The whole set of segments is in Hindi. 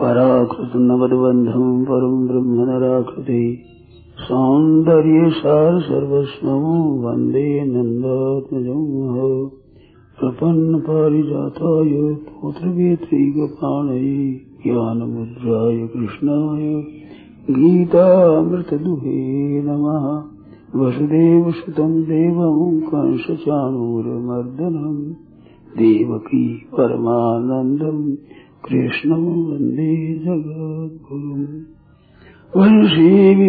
पराकृत नवद्बंधम परम ब्रह्म नराकृति सौंदर्य सार सर्वस्वं वंदे नंदात्मजं प्रपन्न पारिजाताय पुत्रवेत्रैकपाणये ज्ञानमुद्राय कृष्णाय गीतामृतदुहे नमः। वसुदेवसुतं देवं कंसचाणूरमर्दनं देवकी परमानन्दं कृष्णं वन्दे जगद्गुरुम्। वंशी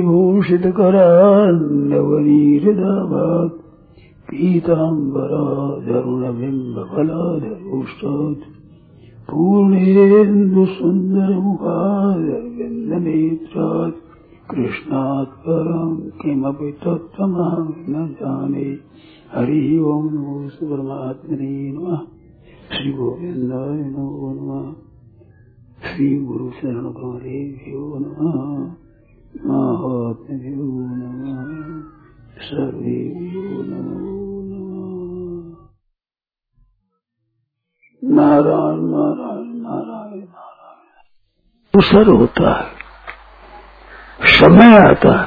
विभूषितकरान्नवनीहृदाभात् पीताम्बराधरुणबिम्बफलाधरोष्टात् पूर्णेन्दुसुन्दरमुखादरविन्दनेत्रात् कृष्णात् परं किमपि तत्त्वमहं न जाने। हरिः ओम् नमो परमात्मने नमः। श्री गोविन्दाय नमो नमः। श्री गुरु शरण गौरेभ्यो नमः। महात्म्यो नमः। सर्वेभ्यो नमो नमः। नारायण नारायण नारायण नारायण। अवसर होता है, समय आता है,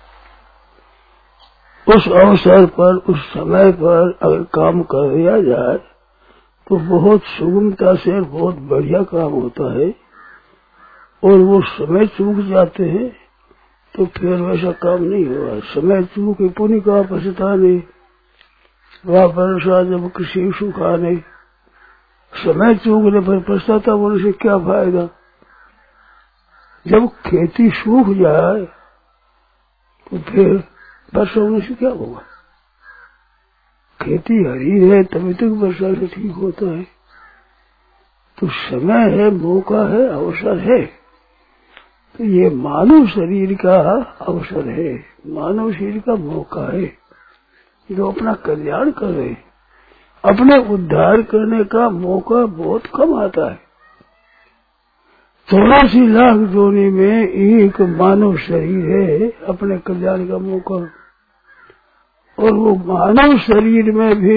उस अवसर पर उस समय पर अगर काम कर दिया जाए तो बहुत सुगमता से बहुत बढ़िया काम होता है। और वो समय चूक जाते हैं तो फिर वैसा काम नहीं हुआ। समय चूके पुण्य का पछताने वह वर्षा जब किसी सुखा नहीं। समय चूकने पर पछताता होने से क्या फायदा। जब खेती सूख जाए तो फिर वर्षा होने से क्या होगा। खेती हरी है तभी तक वर्षा से ठीक होता है। तो समय है, मौका है, अवसर है। तो ये मानव शरीर का अवसर है, मानव शरीर का मौका है जो अपना कल्याण कर रहे। अपने उद्धार करने का मौका बहुत कम आता है। 84 लाख जोनी में एक मानव शरीर है अपने कल्याण का मौका। और वो मानव शरीर में भी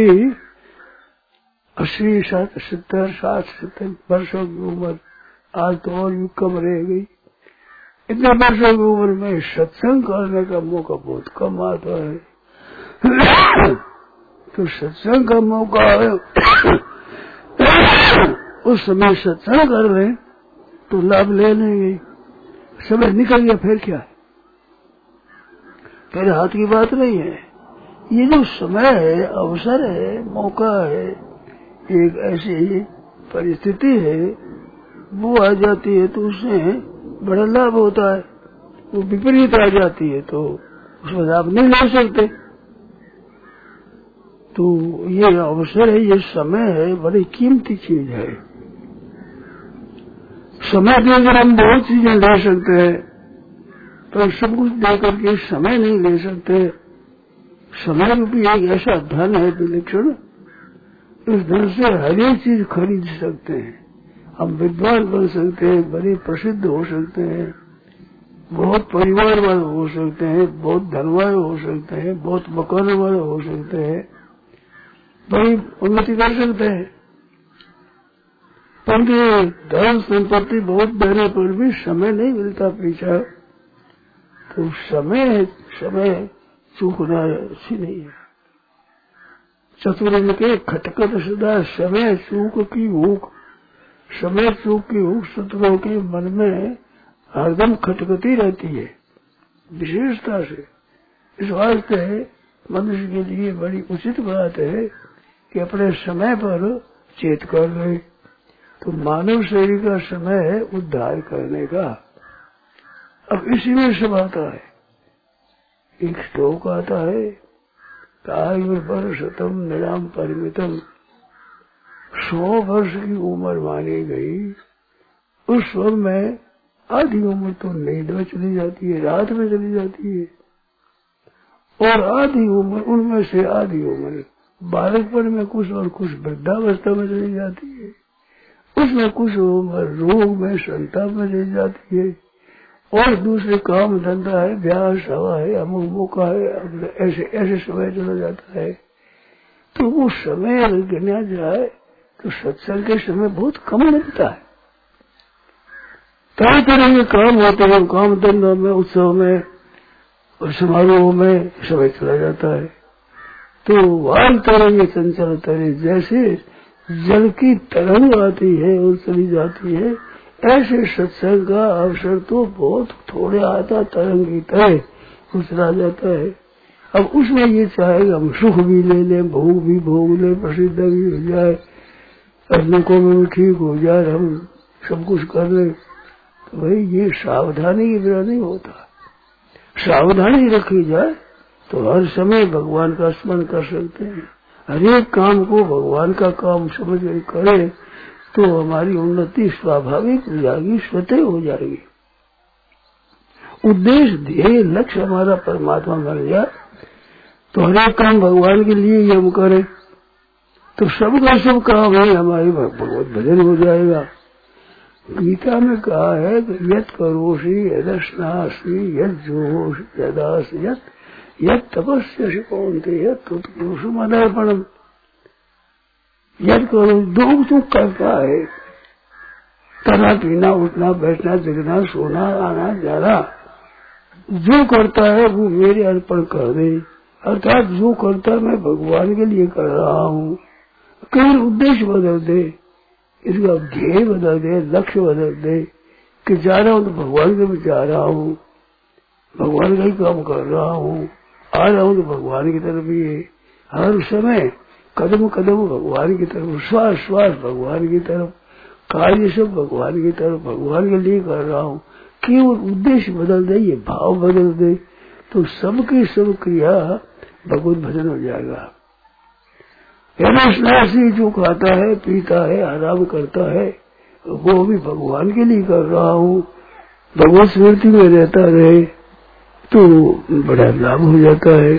80, 70, 60 वर्षों की उम्र, आज तो और भी कम रह गई। इतने वर्षों की उम्र में सत्संग करने का मौका बहुत कम आता है। तो सत्संग का मौका है, उस समय सत्संग कर रहे तो लाभ ले लेंगे। समय निकल गया फिर क्या है, फिर हाथ की बात नहीं है। ये जो समय है, अवसर है, मौका है, एक ऐसी परिस्थिति है वो आ जाती है तो उससे बड़ा लाभ होता है। वो विपरीत आ जाती है तो उसमें लाभ नहीं ले सकते। तो ये अवसर है, ये समय है, बड़ी कीमती चीज है। समय देकर हम बहुत चीजें ले सकते हैं पर सब कुछ देकर के समय नहीं ले सकते। समय भी एक ऐसा धन है विलक्षण, इस धन से हर एक चीज खरीद सकते हैं। हम विद्वान बन सकते हैं, बड़े प्रसिद्ध हो सकते हैं, बहुत परिवार वाले हो सकते हैं, बहुत धनवान हो सकते हैं, बहुत मकान वाले हो सकते हैं, बड़ी उन्नति कर सकते हैं। परंतु धन संपत्ति बहुत देने पर भी समय नहीं मिलता पीछा। तो समय चूकना अच्छी नहीं है। चतुर्न के खटखट सदा समय चूक की भूख। समय चूक की भूख शत्रुओं के मन में हरदम खटखटी रहती है विशेषता से। इस वास्ते मनुष्य के लिए बड़ी उचित बात है कि अपने समय पर चेत कर ले। तो मानव शरीर का समय है उद्धार करने का। अब इसी में सब आता है। एक श्लोक आता है, आयुर्वर्षतम निराम परिमितम। 100 वर्ष की उम्र मानी गई। उस वक्त में आधी उम्र तो नींद में चली जाती है, रात में चली जाती है। और आधी उम्र, उनमें से आधी उम्र बालकपन में कुछ और कुछ वृद्धावस्था में चली जाती है। उसमें कुछ उम्र रोग में, संताप में चली जाती है। और दूसरे काम धंधा है, ब्याह सभा है, अमुक मौका है, ऐसे ऐसे समय चला जाता है। तो वो समय अगर गिना जाए तो सत्संग के समय बहुत कम लगता है। तरह तरह के काम होते हैं, काम धंधा में, उत्सव में और समारोह में समय चला जाता है। तो वाल तरंगे चंचल तरे, जैसे जल की तरंग आती है और चली जाती है, ऐसे सत्संग का अवसर तो बहुत थोड़े आता, तरंग की तरह वो चला जाता है। अब उसमें ये चाहेगा हम सुख भी ले लें, भोग भी भोग लें, प्रसिद्ध भी हो जाए, लोगों में भी ठीक हो जाए, हम सब कुछ कर ले, तो भाई ये सावधानी के बिना नहीं होता। सावधानी रखी जाए तो हर समय भगवान का स्मरण कर सकते हैं। हर एक काम को भगवान का काम समझ कर करें तो हमारी उन्नति स्वाभाविक हो जाएगी, स्वतः हो जाएगी। उद्देश्य ध्येय लक्ष्य हमारा परमात्मा बन जाए तो हर एक काम भगवान के लिए ही हम करें तो सबका सब काम है हमारी भगवत भजन हो जाएगा। गीता में कहा है कि यत करोषि यदस्नासि यद जोहोषि यदासि यत तपस्या कौन्ते यत उत्कृष्टमदर्पणम। यद करो जो तू करता है, खाना पीना उठना बैठना जगना सोना आना जाना, जो करता है वो मेरे अर्पण कर दे। अर्थात जो करता मैं भगवान के लिए कर रहा हूँ। केवल उद्देश्य बदल दे, इसका ध्येय बदल दे, लक्ष्य बदल दे कि जा रहा हूँ तो भगवान के भी जा रहा हूँ, भगवान का ही काम कर रहा हूँ, आ रहा हूँ तो भगवान की तरफ ही है। हर समय कदम कदम भगवान की तरफ, श्वास श्वास भगवान की तरफ, कार्य सब भगवान की तरफ, भगवान के लिए कर रहा हूँ। केवल उद्देश्य बदल दे, ये भाव बदल दे तो सबकी सब क्रिया भगवत भजन हो जाएगा। यदि जो खाता है पीता है आराम करता है वो भी भगवान के लिए कर रहा हूँ, भगवत स्मृति में रहता रहे तो बड़ा लाभ हो जाता है।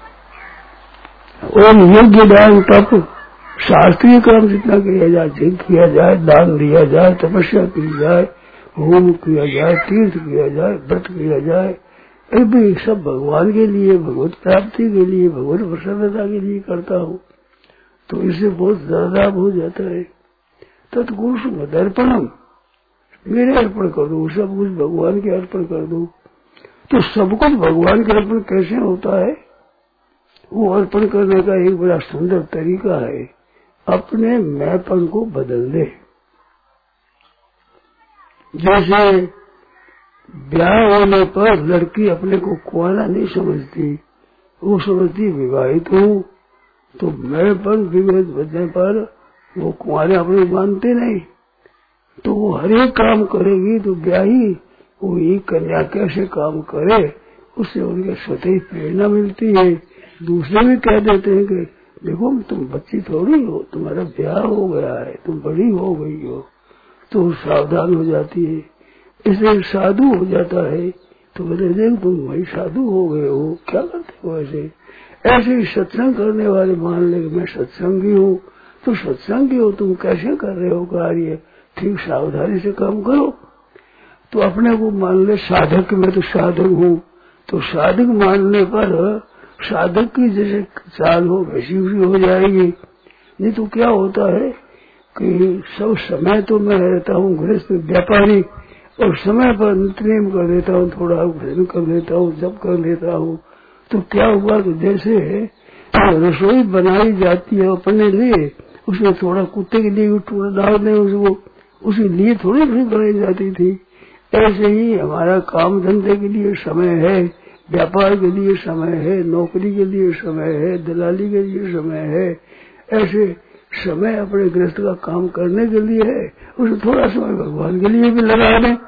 और यज्ञ दान तप शास्त्रीय काम जितना किया जाए, जग किया जाए, दान दिया जाए, तपस्या की जाए, होम किया जाए, तीर्थ किया जाए, व्रत किया जाए, ये भी सब भगवान के लिए, भगवत प्राप्ति के लिए, भगवत प्रसन्नता के लिए करता हूँ तो इससे बहुत ज्यादा लाभ हो जाता है। तत्पुरुष मदर्पणम, मेरे अर्पण कर दो, सब कुछ भगवान के अर्पण कर दो। तो सब कुछ भगवान के अर्पण कैसे होता है? वो अर्पण करने का एक बड़ा सुंदर तरीका है, अपने मैंपन को बदल दे। जैसे ब्याह होने पर लड़की अपने को कुंवारा नहीं समझती, वो समझती विवाहित हूँ, तो मैंपन विवाहित बनने पर वो कुंवारे अपने मानते नहीं, तो वो हर एक काम करेगी तो ब्याही वो एक कन्या कैसे काम करे उससे उनके स्वतः ही प्रेरणा मिलती है। दूसरे भी कह देते हैं कि देखो तुम बच्ची थोड़ी हो, तुम्हारा ब्याह हो गया है, तुम बड़ी हो गई हो, तो सावधान हो जाती है। इसलिए साधु हो जाता है तो बोले देख तुम वही साधु हो गए हो, क्या करते हो ऐसे? ऐसे ही सत्संग करने वाले मान ले मैं सत्संगी हूँ, तो सत्संगी हो तुम कैसे कर रहे हो कार्य, ठीक सावधानी से काम करो। तो अपने को मान ले साधक, मैं तो साधक हूँ, तो साधक मानने पर साधक की जैसे चाल हो वैसी भी हो जाएगी। नहीं तो क्या होता है कि सब समय तो मैं रहता हूँ गृहस्थ व्यापारी और समय पर नित्यनेम कर देता हूँ, थोड़ा भजन कर लेता हूँ, जप कर लेता हूँ, तो क्या हुआ कि जैसे रसोई बनाई जाती है अपने लिए, उसमें थोड़ा कुत्ते के लिए टूट डालने उसको उसी लिए थोड़ी बनाई जाती थी। ऐसे ही हमारा काम धंधे के लिए समय है, व्यापार के लिए समय है, नौकरी के लिए समय है, दलाली के लिए समय है। ऐसे समय अपने गृहस्थ का काम करने के लिए है, उसे थोड़ा समय भगवान के लिए भी लगा दें।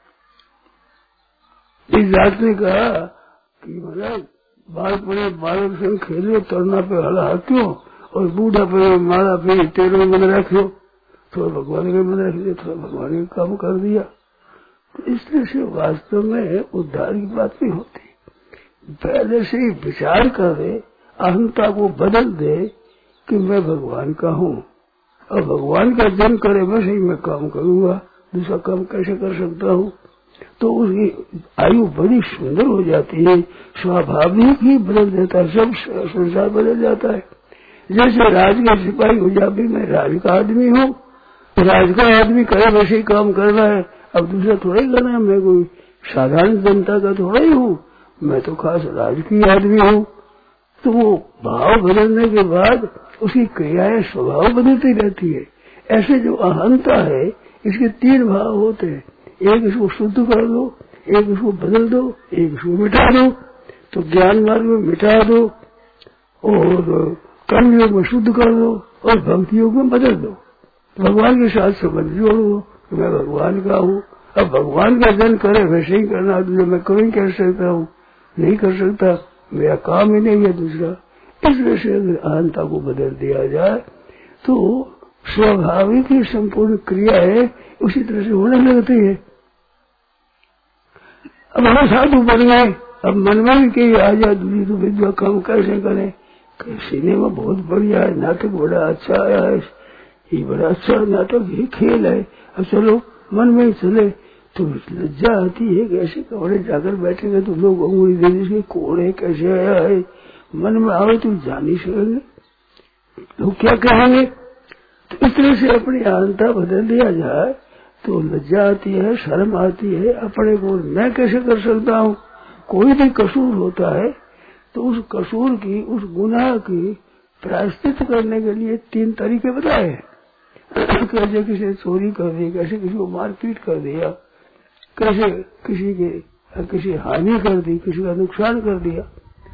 इस जात ने कहा कि मतलब बालक संग खेलो, तरना पे हला हाथियों और बूढ़ा पे मारा पे तेरे में मन रखो, थोड़ा भगवान के मन रख दिया, थोड़ा भगवान का काम कर दिया। तो इसलिए से वास्तव में उद्धार की बात नहीं होती। पहले से ही विचार कर दे, अहंता को बदल दे कि मैं भगवान का हूँ और भगवान का जन्म करे वैसे ही मैं काम करूंगा, दूसरा काम कैसे कर सकता हूँ। तो उसकी आयु बड़ी सुंदर हो जाती है, स्वाभाविक ही बदल देता है, सब संसार बदल जाता है। जैसे राज का सिपाही हो जाए, मैं राज का आदमी हूँ, राज का आदमी करे वैसे ही काम करना है, अब दूसरा थोड़ा ही करना है, मैं कोई साधारण जनता का थोड़ा ही हूँ, मैं तो खास राजकीय आदमी हूँ। तो वो भाव बदलने के बाद उसकी क्रियाएं स्वभाव बदलती रहती है। ऐसे जो अहंता है इसके 3 भाव होते हैं, एक इसको शुद्ध कर दो, एक इसको बदल दो, एक इसको मिटा दो। तो ज्ञान मार्ग में मिटा दो और कर्म योग में शुद्ध कर दो और भक्ति योग में बदल दो। भगवान के साथ संबंध जोड़ दो कि मैं भगवान का हूँ। अब भगवान का जन करे वैसे ही करना, जो मैं क्यों नहीं कर सकता हूँ, नहीं कर सकता, मेरा काम ही नहीं है दूसरा। इस वजह से अगर अहंता को बदल दिया जाए तो स्वाभाविक ही संपूर्ण क्रिया है उसी तरह से होने लगती है। अब हम साधु बन गए, अब मन में भी कहीं आ जाए दूसरी तो विद्या काम कैसे करें, सिनेमा बहुत बढ़िया है, नाटक बड़ा अच्छा आया है, ये बड़ा अच्छा नाटक, ये खेल है, अब चलो मन में ही चले। तो लज्जा आती है कि ऐसे कपड़े जाकर बैठेंगे तो लोग अंगुली दे देंगे कौन है, कैसे आया है। मन में आवे तो जान नहीं सकेंगे, लोग क्या कहेंगे। तो इस तरह से अपनी अहंता बदल दिया जाए तो लज्जा आती है, शर्म आती है, अपने को मैं कैसे कर सकता हूँ। कोई भी कसूर होता है तो उस कसूर की, उस गुनाह की प्रायश्चित करने के लिए 3 तरीके बताए हैं। कैसे किसी ने चोरी कर दी, कैसे किसी को मारपीट कर दिया, कैसे किसी हानि कर दी, किसी का नुकसान कर दिया।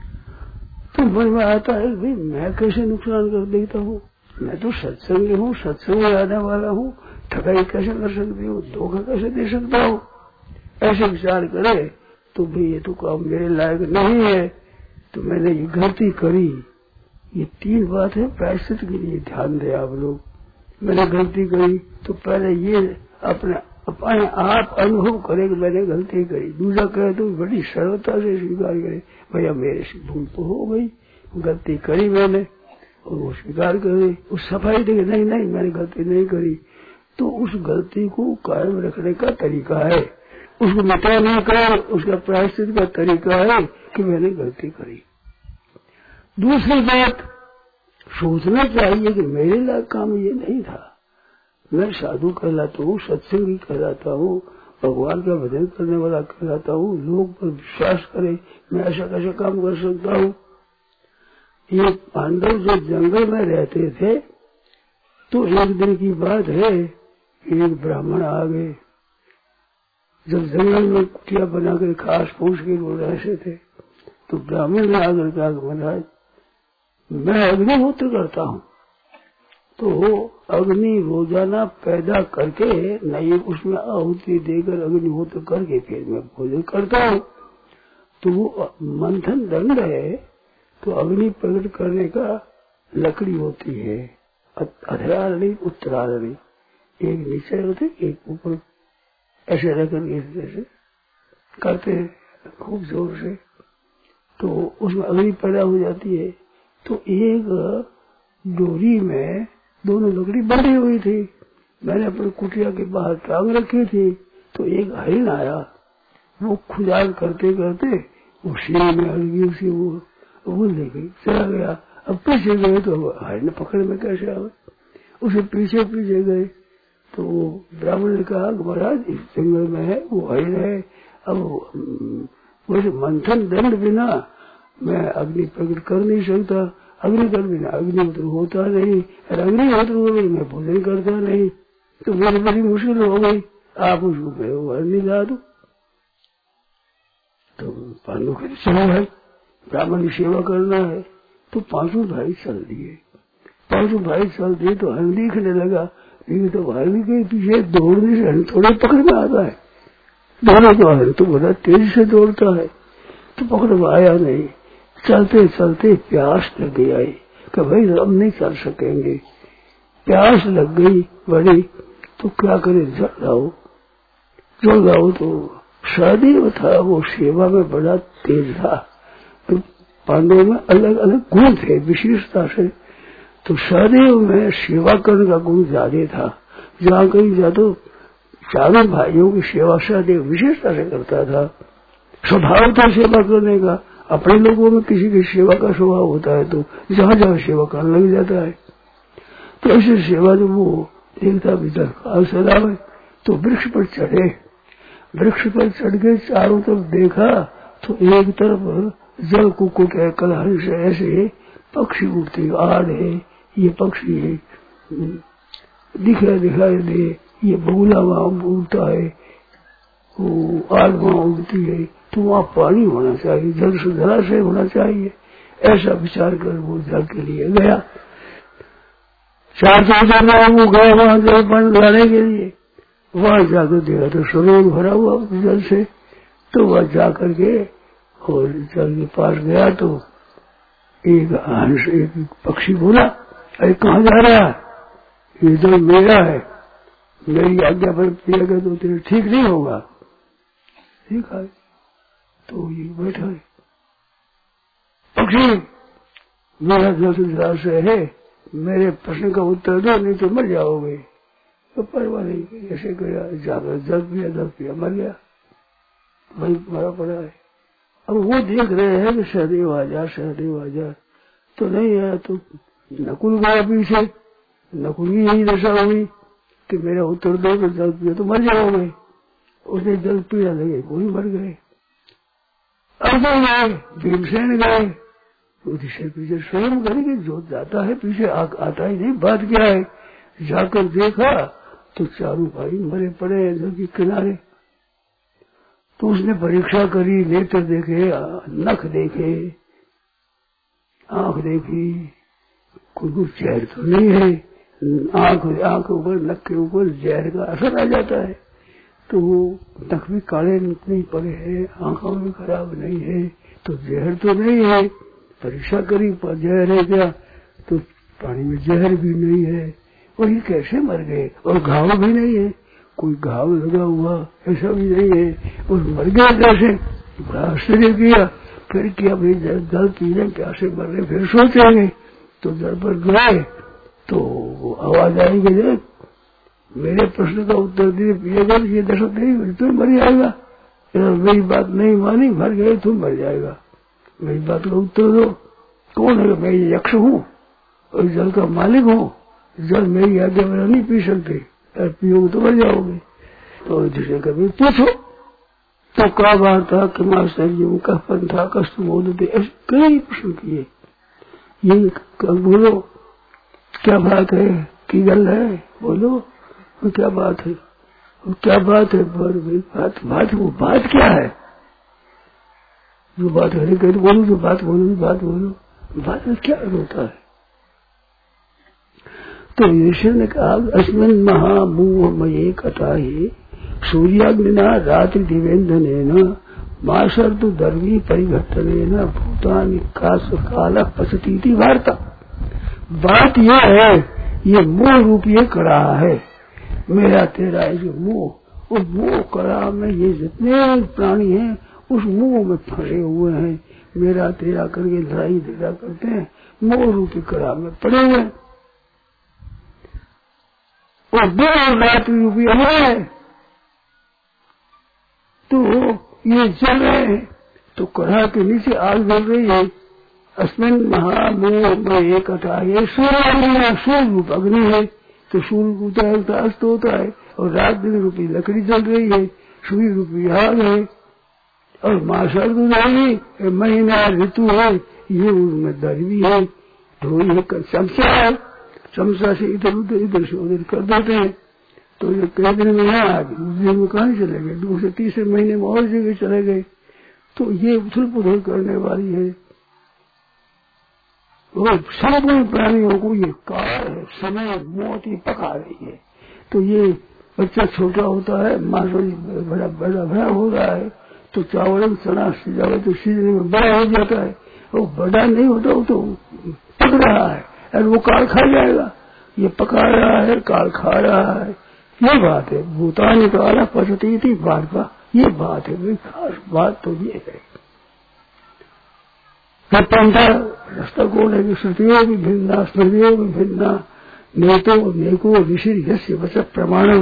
तो मन में आता है भाई मैं कैसे नुकसान कर देता हूँ, मैं तो सत्संगी हूँ, सत्संग में आने वाला हूँ, ठगाई कैसे कर सकती हूँ, धोखा कैसे दे सकता हूँ। ऐसे विचार करे तो भाई ये तो काम मेरे लायक नहीं है, तो मैंने ये गलती करी। ये 3 बात है प्रायश्चित के लिए, ध्यान दें आप लोग। मैंने गलती करी तो पहले ये अपने आप अनुभव करे कि मैंने गलती करी। दूसरा कहे तो बड़ी सरलता से स्वीकार करे, भैया मेरे से भूल तो हो गई, गलती करी मैंने, और वो स्वीकार करे, उस सफाई दे नहीं नहीं मैंने गलती नहीं करी। तो उस गलती को कायम रखने का तरीका है, उसको मिटाने का, उसका प्रायश्चित का तरीका है कि मैंने गलती करी। दूसरी बात, सोचना चाहिए कि मेरे लायक काम ये नहीं था, मैं साधु कहलाता हूँ, सत्संगी कहलाता हूँ, भगवान का भजन करने वाला कहलाता हूँ, लोग पर विश्वास करे, मैं ऐसा कैसा काम कर सकता हूँ। ये पांडव जो जंगल में रहते थे तो एक दिन की बात है, एक ब्राह्मण आ गए। जब जंगल में कुटिया बनाकर घास फूस के लोग रहते थे तो ब्राह्मण ने आकर कहा महाराज मैं अग्निहोत्र करता हूँ, तो अग्नि रोजाना पैदा करके नहीं उसमें आहुति देकर अग्निहोत्र करके फिर मैं भोजन करता हूँ। तो वो मंथन दंड है, तो अग्नि प्रकट करने का लकड़ी होती है, अधरारणी उत्तरारणी, एक नीचे होते एक ऊपर, ऐसे रखकर इस तरह से करते हैं खूब जोर से, तो उसमें अग्नि पैदा हो जाती है। तो एक डोरी में दोनों लकड़ी बंधी हुई थी, मैंने अपनी कुटिया के बाहर टांग रखी थी। तो एक हरिण आया, वो खुदान करते करते वो सीने में अड़ गई, उसी वो ले गई, चला गया। अब पीछे गए तो हरिण पकड़ में कैसे आवे, उसे पीछे पीछे गए। तो वो ब्राह्मण ने कहा महाराज इस जंगल में है वो हरिण है, अब वैसे मंथन दंड बिना मैं अग्नि प्रकट कर नहीं सकता, अग्नि कर बिना अग्निहोत्र होता नहीं, और अग्निहोत्र हो गई मैं भोजन करता नहीं, तो मेरी बड़ी मुश्किल हो गई, आप उसको हरनी ला दो। तो पांडु कहते चलो भाई ब्राह्मण की सेवा करना है। तो 5 भाई चल दिए, 5 भाई चल दिए तो हरण दिखने लगा, लेकिन तो हरण के पीछे दौड़ने से हरण थोड़े पकड़ में आता है, दोनों तो हरण तो बड़ा तेज से दौड़ता है, तो पकड़ में आया नहीं। चलते चलते प्यास लग गई कि भाई हम नहीं चल सकेंगे, प्यास लग गई बड़ी, तो क्या करे जल लाओ। तो सदैव था वो सेवा में बड़ा तेज था, तो पांडवों में अलग अलग गुण थे विशेषता से, तो सदैव में सेवा करने का गुण ज्यादा था। जहाँ कहीं जातो चारों भाइयों की सेवा सदैव विशेषता से करता था, स्वभाव था सेवा करने का। अपने लोगों में किसी की सेवा का स्वभाव होता है तो जहाँ जहाँ सेवा करने लग जाता है। तो ऐसे सेवा जब वो देखता भीतर काल सदा में, तो वृक्ष पर चढ़े वृक्ष पर चढ़ के चारों तरफ देखा तो एक तरफ जल कुक्कुट है, कलहंस है, ऐसे पक्षी उड़ते, आड़ है, ये पक्षी है, दिखाई दे, ये बगुला वहां उड़ता है, वो आड़ वहां उड़ती है, तो वहां पानी होना चाहिए, जल से जलाशय होना चाहिए। ऐसा विचार कर वो जल के लिए गया। 400 मीटर वो गया वहां जल पानी लाने के लिए। वहां जाकर देखा तो सरोवर भरा हुआ जल से। तो वह जाकर के और जल के पास गया तो एक हंस, एक पक्षी बोला, अरे कहाँ जा रहा है? ये जल मेरा है, मेरी आज्ञा पर पिएगा तो तेरे ठीक नहीं होगा। ठीक है, तो ये बैठा है पक्षी, मेरा जल से जलाशय है, मेरे प्रश्न का उत्तर दो नहीं तो मर जाओगे। तो परवाह नहीं, ऐसे गया, जाकर जल पिया, मर गया, वही मरा पड़ा है। अब वो देख रहे हैं कि सहदेव आजा, तो नहीं आया तो नकुल गया पीछे, नकुल की यही दशा हुई कि मेरा उत्तर दो तो जल पिया तो मर जाओगे। उसने जल पिया लगे, वो ही मर गए। अर्जुन गए, भीमसेन गए, उसे पीछे स्वयं करेंगे, जो जाता है पीछे आता ही नहीं। बात क्या है? जाकर देखा तो चारों भाई मरे पड़े हैं जल के किनारे। तो उसने परीक्षा करी, नेत्र देखे, नख देखे, आंख देखी, कोई जहर तो नहीं है। आंख ऊपर, नख के ऊपर जहर का असर आ जाता है, तो वो नख भी काले नहीं पड़े हैं, आंखों भी खराब नहीं है, तो जहर तो नहीं है। परीक्षा करी, जहर है क्या? तो पानी में जहर भी नहीं है। और ये कैसे मर गए? और घाव भी नहीं है, कोई घाव लगा हुआ ऐसा भी नहीं है, और मर गया कैसे? बड़ा आश्चर्य किया। फिर क्या भाई जल पीने प्यासे मर रहे, फिर सोचेंगे। तो जल पर गए तो वो आवाज आएगी, मेरे प्रश्न का उत्तर दिए पिएगा ये दशा नहीं, तुम मर जाएगा। मेरी बात नहीं मानी, मर गए, तुम मर जाएगा, मेरी बात का उत्तर दो। कौन है? मैं यक्ष हूँ और जल का मालिक हूँ, जल मेरी आज्ञा मेरा नहीं पी सकते, पियोगे तो मर जाओगे। तो जिसे कभी पूछो तो क्या बात था, कमाश्चर्य का पंथा कष्ट बोलते, ऐसे कई प्रश्न किए। ये बोलो क्या बात है, की गल है, बोलो क्या बात है, क्या बात है, बात क्या है? जो बात है कहते बोलो, जो बात बोलो, बात में क्या होता है? तो ईश्वर ने कहा, अस्मिन् महामूहमये कथाहि सूर्याग्निना रात्रि दिवेन्दनेन मासर्तु दर्वी परिघट्टनेन भूतानि काल पसतीति वार्ता। बात यह है, ये मोह रूप ये कड़ा है, मेरा तेरा है जो मोह, उस मोह कड़ा में ये जितने प्राणी हैं उस मोह में फंसे हुए हैं, मेरा तेरा करके लड़ाई झगड़ा करते हैं, मोह रूपी कड़ा में पड़े हुए। और दिन रात रूपी है, तो ये जल रहे हैं, तो कड़ा के नीचे आग जल रही है। अस्मिन् महामोह में एक कथा, ये सूर्य रूप अग्नि है, तो सूर्य उगता है तो अस्त होता है, और रात दिन रूपी लकड़ी जल रही है, सूर्य रूपी आग है, और मासर नहीं, महीना ऋतु है, ये उनमें दर्वी है, ढोल है, चमचा है, चमचा से इधर से उधर कर देते हैं। तो ये कई दिन में है, आज उस दिन में कहाँ चले गए, दूसरे तीसरे महीने में और जगह चले गए। तो ये उथल पुथल करने वाली है, और संपूर्ण प्राणियों को ये काल है, समय मौत ही पका रही है। तो ये बच्चा छोटा होता है, माँ बड़ा हो रहा है, तो चावल चना सिजावे तो सीजने में बड़ा हो जाता है, वो बड़ा नहीं होता, वो तो पक रहा है और वो काल खा जाएगा। ये पका रहा है, काल खा रहा है, ये बात है। भूतानि काल पचती थी वार्ता, ये बात है भाई, खास बात तो ये है। पंथा रास्ता कौन है? श्रुतियों भी भिन्ना, स्मृतियों भी भिन्ना, नेको ऋषि यस्य वच प्रमाणम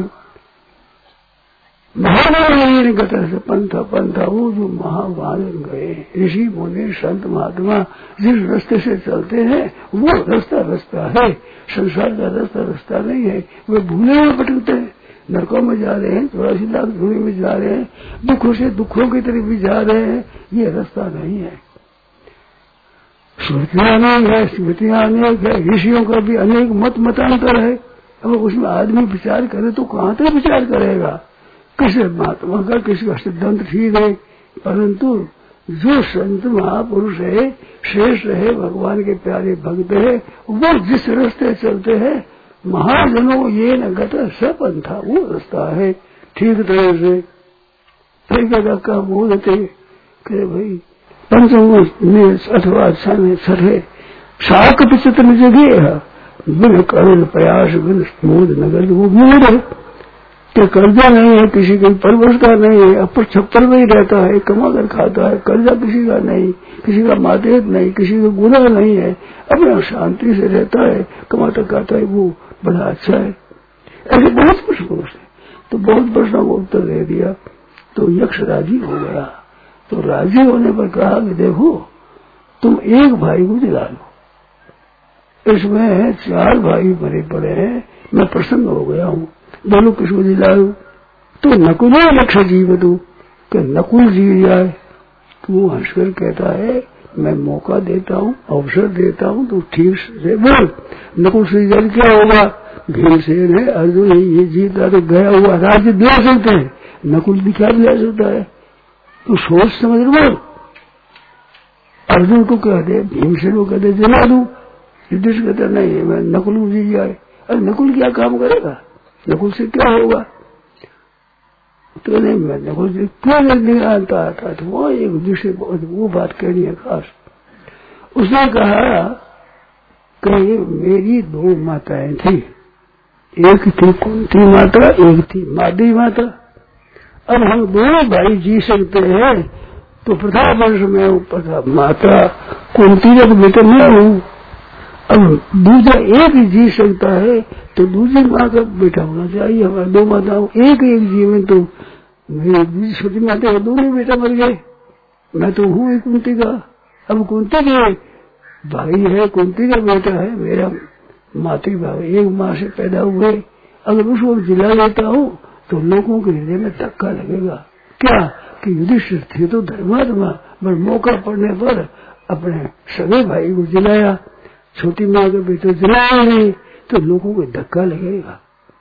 महावान गत पंथा, वो जो महावान गए ऋषि मुनि संत महात्मा जिस रास्ते से चलते हैं वो रास्ता है, संसार का रास्ता नहीं है। वे भूले हुए भटकते हैं, नरकों में जा रहे हैं, 84 लाख धुएं में जा रहे हैं, दुखों से दुखों की तरफ भी जा रहे हैं। ये रास्ता नहीं है। श्रुतियां अनेक है, स्मृतियां अनेक है, ऋषियों का भी अनेक मतांतर है। अब उसमें आदमी विचार करे तो कहाँ तक विचार करेगा? किसी महात्मा का किसी का सिद्धांत ठीक है, परंतु जो संत महापुरुष है, श्रेष्ठ है, भगवान के प्यारे भक्त है, वो जिस रास्ते चलते हैं, महाजनों ये न गत सपंथा, वो रास्ता है ठीक तरह से। फिर का बोलते कि भाई पंचम अथवा छठे शाक पिछत जगह बिन करुण प्रयास बिन मोद नगर, वो मूड है कि कर्जा नहीं है, किसी की परवश का नहीं है, अब छप्पर में ही रहता है, कमा कर खाता है, कर्जा किसी का नहीं, किसी का मातेत नहीं, किसी का गुनाह नहीं है, अपना शांति से रहता है, कमाता खाता है, वो बड़ा अच्छा है। ऐसे बहुत प्रश्न है। तो बहुत प्रश्नों को उत्तर दे दिया तो यक्ष राजी हो गया। तो राजी होने पर कहा कि देखो तुम एक भाई को दिला लो, इसमें 4 भाई मरे पड़े हैं, मैं प्रसन्न हो गया हूँ, बोलो किसको दिलाओ? तो नकुल लक्ष्य जीव तू कि नकुल जी जाए। तो वो हंसकर कहता है मैं मौका देता हूँ, अवसर देता हूँ, तो ठीक से बोल। नकुल से जल क्या होगा? भीमसेन है, अर्जुन है, ये जीता तो गया हुआ राज्य दे सकते हैं, नकुल भी क्या दिला सकता है? तो सोच समझ बोल। अर्जुन को कह दे, भीमसेन को कह दे जला दूं, युधिष्ठिर कहता नहीं मैं नकुल को जी जाए। अरे नकुल क्या काम करेगा? नकुल से क्या होगा? तो नहीं मैं नकुल से क्यों नहीं आता था? तो वो एक दूसरे वो बात कहनी है खास। उसने कहा कि मेरी 2 माताएं थी, एक थी कुंती माता, एक थी मादी माता। अब हम दोनों भाई जी सकते हैं, तो प्रथम वर्ष में प्रथम माता कुंती का बेटा मैं हूँ। अब दूसरा एक ही जी सकता है, तो दूसरी माँ का बेटा होना चाहिए। हमारे 2 माताओं एक जीवन, तो मेरी छोटी माता का दोनों बेटा मर गए, मैं तो हूँ एक कुंती का। अब कुंती के भाई है, कुंती का बेटा है, मेरा मातृभाव एक माँ से पैदा हुए, अगर उसको जिला लेता हूँ तो लोगों के हृदय में धक्का लगेगा। क्या कि युधिष्ठिर थे तो धर्मात्मा, पर मौका पड़ने पर अपने सगे भाई को जिलाया, छोटी माँ के बेटे जिलाया नहीं, तो लोगों को धक्का लगेगा।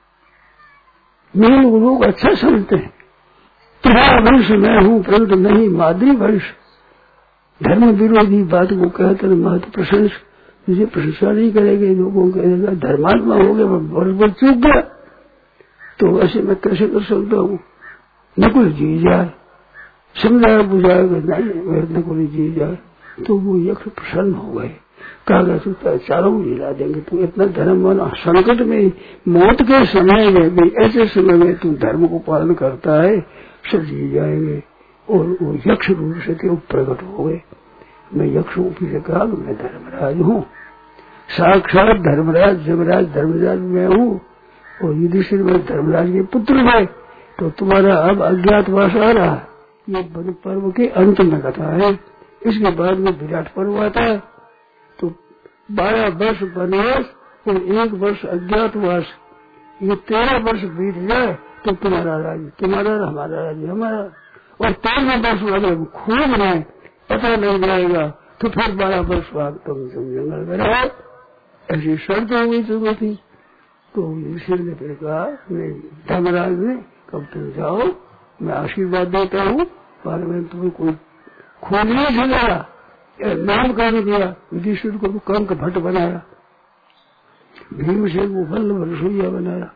मेरे लोग अच्छा समझते हैं, तुम्हारा वंश मैं हूँ, परंतु नहीं मादरी वंश। धर्म विरोधी बात को कहकर महत्व प्रशंस मुझे प्रशंसा नहीं करेंगे, लोगों कहेगा धर्मात्मा हो गया, बराबर चूक गया, तो ऐसे मैं कैसे कर सकता हूँ? नकुल जी जाए, समझाया बुझाएगा नहीं नकुल जी जाए। तो वो यक्ष प्रसन्न हो गए, कहा सोचता चारों को जिला देंगे, तू इतना धर्मवान, संकट में मौत के समय में भी ऐसे समय में तू धर्म को पालन करता है, सब जी जाएंगे। और वो यक्ष रूप से थे, वो प्रकट हो गए। मैं यक्ष रूपी से कहा मैं धर्मराज हूँ, साक्षात धर्मराज जमराज धर्मराज में हूँ, और युधिष्ठिर में धर्मराज के पुत्र है। तो तुम्हारा अब अज्ञातवास आ रहा है, ये वन पर्व के अंत में कथा है। इसके बाद में विराट पर्व आता है, तो 12 वर्ष वनवास और 1 वर्ष अज्ञातवास, ये 13 वर्ष बीत जाए तो तुम्हारा राज्य तुम्हारा, हमारा राज्य हमारा। और 13 वर्ष अगर खूब रहे पता नहीं जाएगा तो फिर 12 वर्ष बाद तुम जंगल में रहो। ऐसी शर्त हो गई चुकी थी। तो ऋषि ने फिर कहा नहीं, धर्मराज ने कब तुम जाओ, मैं आशीर्वाद देता हूँ, पर मैं तुम्हें कोई खून नहीं झेलेगा। नाम कर दिया, युधिष्ठिर को कंक भट्ट बनाया, भीमसेन को वल्लभ रसोईया बनाया,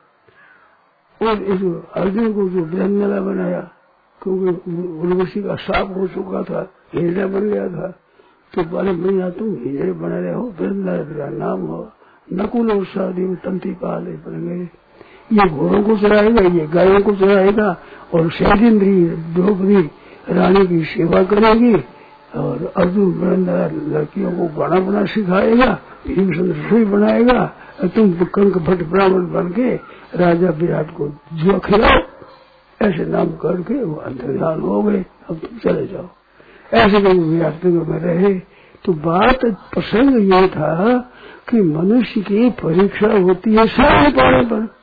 और इस अर्जुन को जो ब्रह्मला बनाया, क्योंकि उर्वशी का साप हो चुका था, हिजड़ा बन गया था। तो बारे महीना तुम हिजड़े बना रहे हो, ब्रह्मला नाम हो। नकुल और सहदेव तंती पाले बन गए। ये घोड़ों को चलाएगा, ये गायों को चलाएगा, और शैलेंद्री द्रौपदी रानी की सेवा करेगी, और अर्जुन ब्रह्मला लड़कियों को बना बना सिखाएगा, भीमसेन रसोई बनाएगा, तुम कंक भट्ट ब्राह्मण बन के राजा विराट को जुआ खिलाओ। ऐसे नाम करके वो अंतर्धान हो गए, अब तुम चले जाओ। ऐसे लोग विराट में रहे। तो बात प्रसंग ये था कि मनुष्य की परीक्षा होती है सारे पाने पर,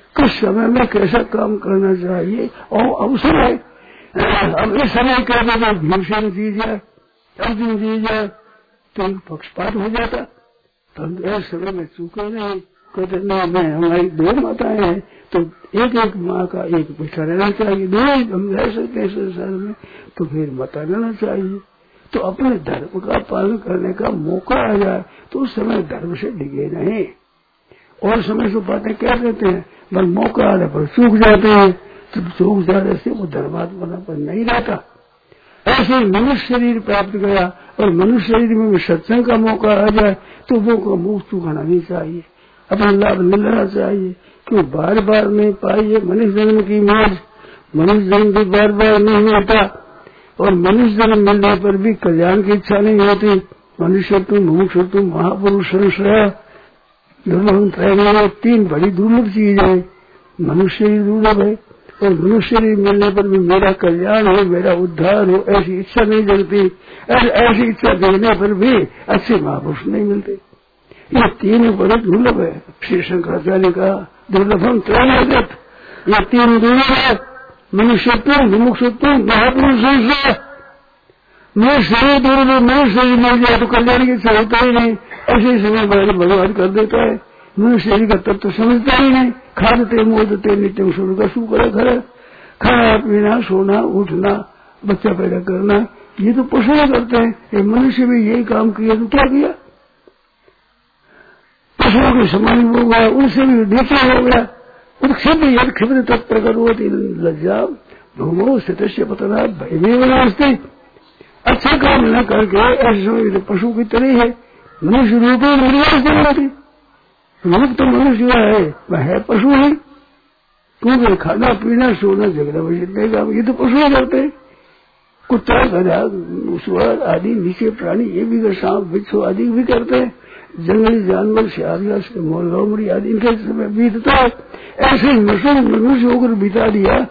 किस समय में कैसा काम करना चाहिए और अवसर है। अब इस समय कह देते भीमसेन जी जाए, अर्जुन जी जाए तो पक्षपात हो जाता। तो ऐसे समय में चूके नहीं, कहते नहीं मैं हमारी दो माताएं हैं तो एक एक माँ का एक बेटा रहना चाहिए, दो हम रह सकते हैं संसार में, तो फिर माता रहना चाहिए। तो अपने धर्म का पालन करने का मौका आ जाए तो उस समय धर्म से डिगे नहीं। और समय से बातें क्या कहते हैं, बस मौका आने पर चूक जाते हैं, तो चूक जाने से वो धर्मात्मा पर नहीं रहता। ऐसे मनुष्य शरीर प्राप्त गया और मनुष्य शरीर में सत्संग का मौका आ जाए तो वो मुख चुकाना नहीं चाहिए, अपना लाभ ले लेना चाहिए। क्यों बार बार नहीं पाइए मनुष्य जन्म की मौज, मनुष्य जन्म भी बार बार नहीं मिलता और मनुष्य जन्म मिलने पर भी कल्याण की इच्छा नहीं होती। मनुष्य तुम मुमुक्षु तुम महापुरुष संश्रय दुर्लभ, तीन बड़ी दुर्लभ चीज है। मनुष्य ही दुर्लभ है और मनुष्य शरीर मिलने पर भी मेरा कल्याण हो, मेरा उद्धार हो, ऐसी इच्छा नहीं जगती। ऐसी इच्छा देखने पर भी अच्छे महापुरुष नहीं मिलते। ये तीन बड़े दुर्लभ है। श्री शंकराचार्य का दुर्लभम त्रयजगत, ये तीन दुर्लभ है। मनुष्यत्व मुमुक्षुत्व महापुरुष संश्रय। मनुष्य शरीर दुर्लभ, मनुष्य शरीर मिल जाए तो कल्याण की इच्छा होता ही नहीं, ऐसे समय भगवान कर देता है। मनुष्य शरीर का तत्व तो समझता ही नहीं। खादते मोदते नित्यम शुरू का शू करे घर, खाना पीना सोना उठना बच्चा पैदा करना ये तो पशु करते हैं। ये मनुष्य भी यही काम किया तो क्या किया, पशुओं के समान हो गया, उनसे भी नीचा हो गया। क्षिप्र यद क्षिप्र तत्प्रकट होती लज्जा भूमो स्थित पतना भय। अच्छा काम न करके ऐसे समय पशु की तरह है। मनुष्य रूप में मनुष्य तो मनुष्य है, वह है पशु है। क्योंकि खाना पीना सोना झगड़ा बचने का ये तो पशु ही करते हैं। कुत्ता गधा सुअर आदि नीचे प्राणी ये भी, सांप बिच्छू आदि भी करते हैं। जंगली जानवर सियारिया से लोमड़ी आदि इनके समय बीतता है। ऐसे मनुष्य होकर बिता दिया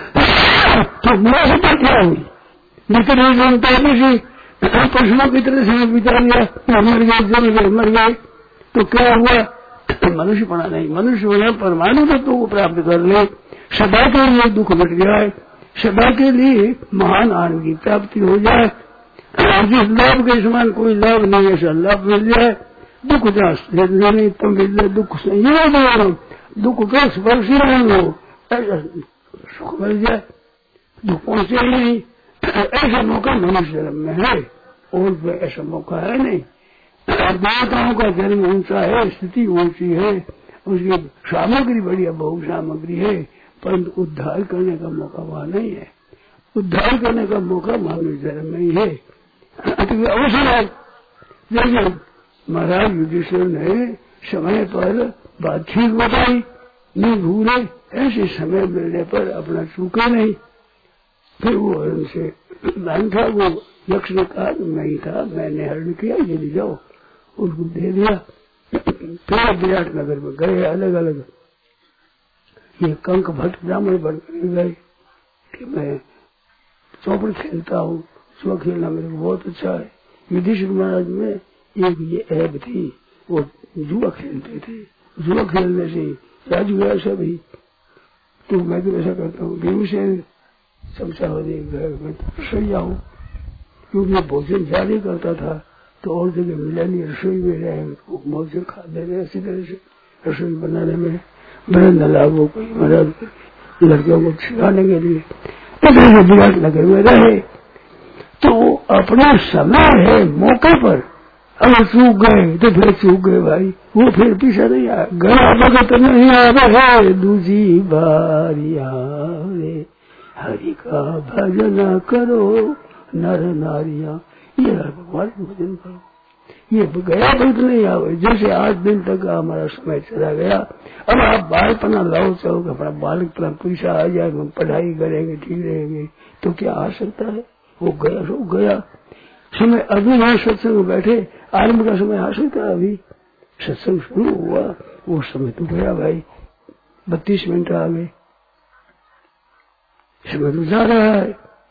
तो मनुष्य क्या हुई, मित्र नहीं जानता है पशुओं की तरह से बिता दिया, मर गए जल गए मर गए तो क्या हुआ, मनुष्य बना नहीं। मनुष्य बना परमाणु तत्व को प्राप्त कर ले, सदा के लिए दुख मिट जाए, सदा के लिए महान आनंद की प्राप्ति हो जाए। जिस लाभ के समान कोई लाभ नहीं ऐसा लाभ मिल जाए। दुख नहीं तुम मिल जाए, दुख संयोग दुख का स्पर्श नहीं हो, ऐसा सुख मिल जाए, दुख पहुंचे ही नहीं। ऐसा मौका मनुष्य जन्म में है और ऐसा मौका है नहीं। देवताओं का जन्म ऊंचा है, स्थिति ऊंची है, उसकी सामग्री बढ़िया बहुत सामग्री है, परंतु उद्धार करने का मौका वहां नहीं है। उद्धार करने का मौका मानव जन्म में ही है। अवसर है जैसे महाराज युधिष्ठिर ने समय पर बात ठीक बताई, नहीं भूले, ऐसे समय मिलने पर अपना चूका नहीं। फिर वो उनसे धन था, वो यक्ष ने कहा मैं ही था, मैंने हरण किया, ये ले जाओ, उसको दे दिया। फिर विराट नगर में गए अलग अलग, ये कंक भट्ट ब्राह्मण बनकर गए कि मैं चौपड़ खेलता हूँ, जुआ खेलना मेरे को बहुत अच्छा है। युधिष्ठिर महाराज में एक ये ऐब थी, वो जुआ खेलते थे, जुआ खेलने से राज गया सभी, तो मैं तो ऐसा करता हूँ भीमसेन चमचा हो जाए मैं तो रसोईया हूँ, क्योंकि भोजन ज्यादा करता था तो और जगह मिला नहीं, रसोई में रहे मौज से खा दे रहे। इसी तरह से रसोई बनाने में बड़े नलाबों को मदद लड़कियों को सिखाने के लिए विराट नगर में रहे। तो अपना समय है मौके पर, अगर चूक गए तो फिर चूक गए भाई, वो फिर पीछे नहीं आया। गया भगत नहीं आवे दूसरी बारी आवे, हरि का भजन करो नर नारिया, ये भगवान भजन करो। ये गया भगत नहीं आवे। जैसे 8 दिन तक हमारा समय चला गया, अब आप बालपना लाओ चाहो अपना बालकपना पीछा आ जाए, हम पढ़ाई करेंगे ठीक रहेंगे, तो क्या आ सकता है। वो गया सो गया। समय अभी यहाँ सत्संग में बैठे, आरंभ का समय आ सकता है, अभी सत्संग शुरू हुआ, वो समय तो गया भाई, 32 मिनट आ गए, समय तो जा रहा है।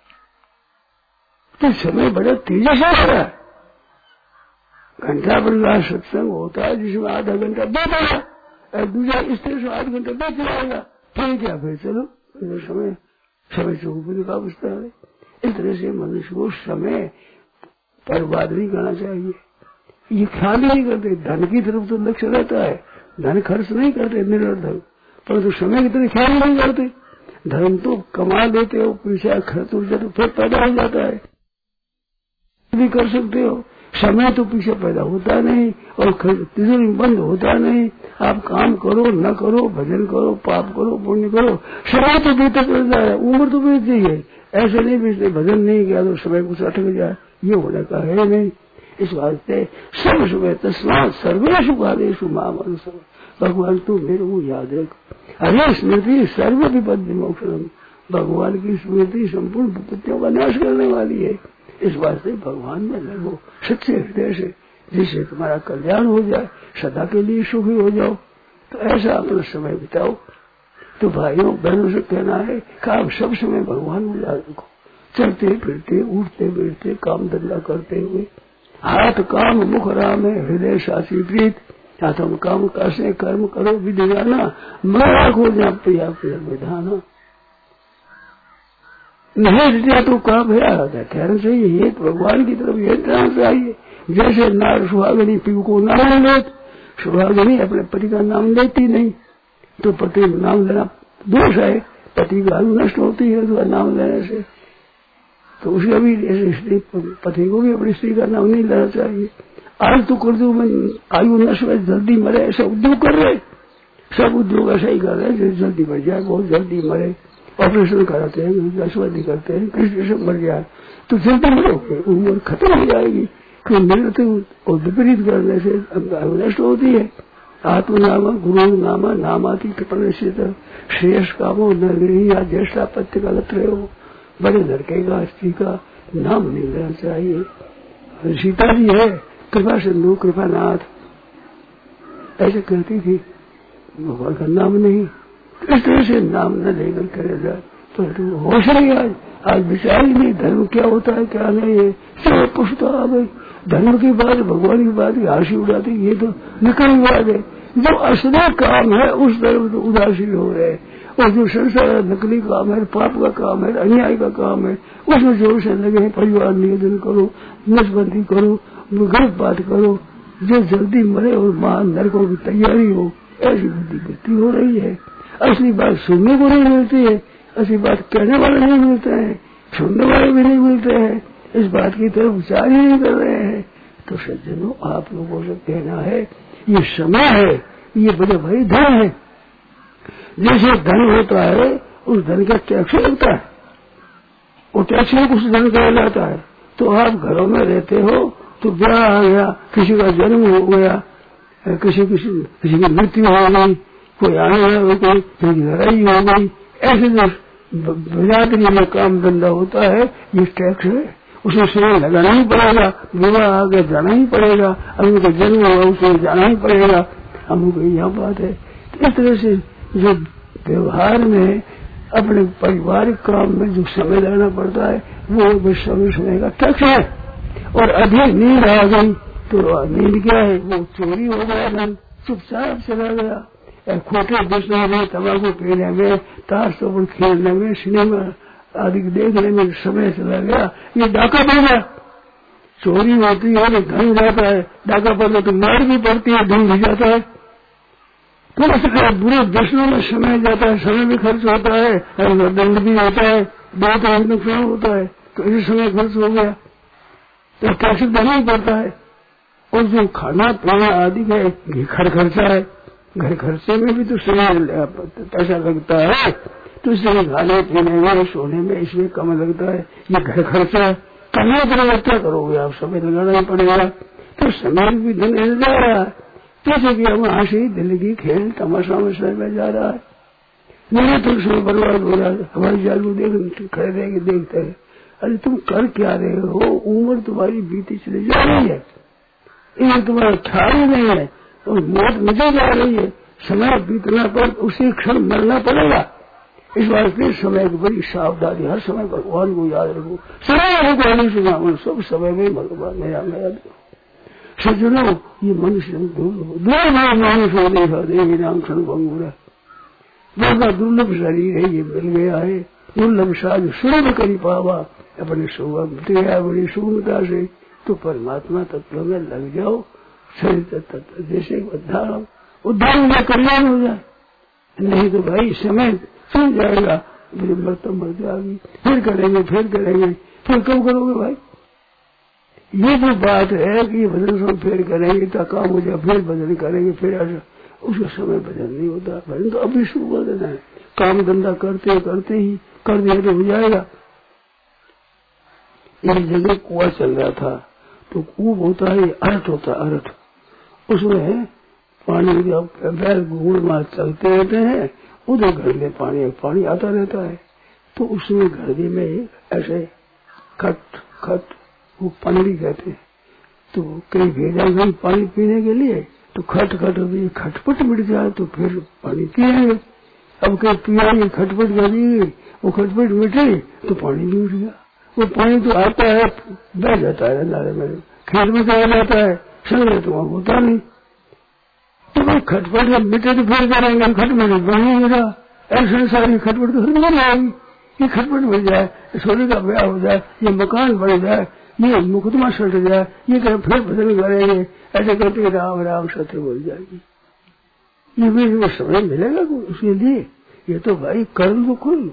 तो समय बड़ा तेजी से आ रहा है। घंटा परिवार सत्संग होता है जिसमें आधा घंटा बीत गया, दूसरा इस तरह से 8 घंटे बैठ जाएगा, फिर क्या, फिर चलो समय चौक का बचता है। इस तरह से मनुष्य को समय बर्बाद नहीं करना चाहिए। ये ख्याल ही नहीं करते, धन की तरफ तो लक्ष्य रहता है, धन खर्च नहीं करते निरर्थक, परंतु समय की तरफ ख्याल नहीं करते। धर्म तो कमा लेते हो, पैसा खर्च हो जाता तो फिर पैदा हो जाता है, भी कर सकते हो। समय तो पीछे पैदा होता नहीं और तिजोरी बंद होता नहीं। आप काम करो न करो, भजन करो, पाप करो, पुण्य करो, समय तो बीतते चलता है, उम्र तो बीतती है। ऐसे नहीं बीतते, भजन नहीं किया तो समय कुछ अटक जाए, ये होने का है नहीं। इस वास्ते सब सुबह तस्मात सर्वेषु कालेषु माम अनुसर, भगवान तू मेरे को याद रख। अरे स्मृति सर्व विपत्ति मोक्षम, भगवान की स्मृति संपूर्ण विपत्तियों का नाश करने वाली है। इस वास्ते भगवान में लगो सच्चे हृदय से, जिससे तुम्हारा कल्याण हो जाए, सदा के लिए सुखी हो जाओ। तो ऐसा अपना समय बिताओ। तो भाइयों बहनों से कहना है कि आप सब समय भगवान को याद रखो, चलते फिरते, उठते बैठते, काम धंधा करते हुए। हाथ काम मुख राम है, हृदय साची प्रीत। हाथों काम कैसे कर्म करो विधि जाना, मन राखो जहाँ प्रिया प्रिय विधाना। नहीं दिया तो काम है, कहना चाहिए ये तो भगवान की तरफ ये ध्यान चाहिए। जैसे नार सुहागिनी पीऊ को नाम लेते, सुहागिनी अपने पति का नाम लेती नहीं, तो पति नाम लेना दोष है, पति की आयु नष्ट होती है तो नाम लेने से। तो उसका भी जैसे स्त्री पति को भी अपनी स्त्री का नाम नहीं लेना चाहिए। आज तो कर दो आयु नष्ट में जल्दी मरे, ऐसा उद्योग कर रहे, सब उद्योग ऐसा ही कर रहे हैं, जल्दी मर जाए, बहुत जल्दी मरे। ऑपरेशन कराते हैं, अश्वदी करते हैं, कृष्ण मर जाए तो जल्दी मरोगे, उम्र खत्म हो जाएगी। क्यों मृत्यु और विपरीत करने से नष्ट होती है। आत्मनाम गुरु नाम नामाति प्रदर्शित श्रेष्ठ कामो नगरी या ज्येष्ठा पत्य का लत्र हो। बड़े लड़के का स्त्री का नाम नहीं लेना चाहिए। सीता जी है कृपा सिंधु कृपानाथ, ऐसे कहती थी, भगवान का नाम नहीं। इस तरह से नाम न लेकर करे जाए तो होश नहीं। आज विचार ही नहीं धर्म क्या होता है क्या नहीं है, सब पुछता आ गई। धर्म की बात भगवान की बात हासी उड़ाती, ये तो नकली बात है। जो असली काम है उस तरफ तो उदासीन हो रहे, और जो संसार नकली काम है, पाप का काम है, अन्याय का काम है, उसमें जोर से लगे। परिवार नियोजन करो, नसबंदी करो, गलत बात करो, जो जल्दी मरे और महान नरकों की तैयारी हो, ऐसी बुद्धि वृत्ति हो रही है। असली बात सुनने को नहीं मिलती है, असली बात कहने वाले नहीं मिलते हैं, सुनने वाले भी नहीं मिलते हैं, इस बात की तरफ विचार ही नहीं कर रहे हैं। तो सज्जनों आप लोगों से कहना है, ये समय है, ये बड़े भाई धन है। जैसे धन होता है उस धन का टैक्स लगता है, वो टैक्स में कुछ धन कहा जाता है। तो आप घरों में रहते हो तो ब्याह आ गया, किसी का जन्म हो गया, किसी की मृत्यु हो गई, कोई आने वाला कोई लड़ाई हो गई, ऐसे जो बिरादरी में काम धंधा होता है ये टैक्स है, उसमें समय लगाना ही पड़ेगा। विवाह आगे जाना ही पड़ेगा, अभी का जन्म हुआ उसे जाना ही पड़ेगा। हम लोग यह बात है। तो इस तरह से जो व्यवहार में अपने पारिवारिक काम में जो समय लगाना पड़ता है वो समय का टैक्स है। और अधिक नींद आ गई तो नींद क्या है, वो चोरी हो गया, धन चुपचाप चला गया। खोटे बेचने में, तंबाकू पीने में, ताश चौपड़ खेलने में, सिनेमा आदि देखने में समय चला गया, ये डाका पड़ गया। चोरी होती है तो धन जाता है, डाका पड़ता तो मार भी पड़ती है, धन भी जाता है। तो बुरे व्यसनों में समय जाता है, समय भी खर्च होता है, दंड भी होता है, बहुत नुकसान होता है। तो इसी समय खर्च हो गया तो टैक्स देना ही पड़ता है। और जो खाना पीना आदि का घर खर्चा है, घर खर्चे में भी तो समय पैसा लगता है, तो इसलिए खाने पीने में, सोने में, इसमें कम लगता है। ये घर खर्चा है, करना पड़ेगा, क्या करोगे आप, समय लगाना ही पड़ेगा। तो समय भी धन जा रहा है, जैसे कि हम हंसी दिल की खेल तमाशा में समय जा रहा है, मेरे तो समय बर्बाद हो रहा है। हमारी जाल को देख खड़े रहेंगे, देखते हैं, अरे तुम कर क्या रहे हो, उम्र तुम्हारी बीती चली जा रही है, ये तुम्हारा ख्याल ही नहीं है, और मौत निकल जा रही है। समय बीतना पर उसी क्षण मरना पड़ेगा। इस वास्ते समय की बड़ी सावधानी, हर समय भगवान को याद रखो। समय को सुना सब समय में भगवान नया नया सज्जनों ये मनुष्य दुर्लभ मानुष हो देखा देवी नाम क्षण भंगुरा बड़ा दुर्लभ शरीर है, ये मिल गया है। दुर्लभ साज सुलभ करी पावा, अपने सुबह मिट गया बड़ी सुगमता से। तो परमात्मा तत्व में लग जाओ, शरीर तत्व जैसे उद्धार हो जाए, कल्याण हो जाए। नहीं तो भाई समय चल जाएगा, मेरी मृत्यु मर जाएगी, फिर करेंगे फिर कब करोगे भाई? ये जो बात है कि भजन सब फिर करेंगे तो काम हो जाए, फिर भजन करेंगे, फिर ऐसा उसका समय भजन नहीं होता। भजन तो अभी शुरू कर देना है, काम धंधा करते ही कर दिया तो हो जाएगा। एक जगह कुआं चल रहा था, तो कूप होता है, अर्थ होता है, अर्थ उसमें पानी जब बैल घूड़ मार चलते रहते हैं, उधर घर में पानी आता रहता है। तो उसमें घड़ी में ऐसे खट वो पनड़ी कहते हैं, तो कहीं भेजा गई पानी पीने के लिए, तो खटपट मिट जाए तो फिर पानी पिएंगे। अब कहीं पिएंगे, खटपट गई, वो खटपट मिटे तो पानी भी उठ गया। वो पानी तो आता है, बह जाता है नाले में, खेत में चला जाता है, संग्रह तो वहां होता नहीं। तो भाई खटपट जब मिटे तो फिर करेंगे, खटपट बनी मेरा ऐसे सारी खटपट तो फिर आएगी। ये खटपट मिल जाए, सोने का ब्याह हो जाए, ये मकान बन जाए, ये मुकदमा सट जाए, ये करें फिर भजन करेंगे, ऐसे करते राम राम सत्य बोल जाएगी। ये भी समय मिलेगा उसके लिए? ये तो भाई कर्म तो खुल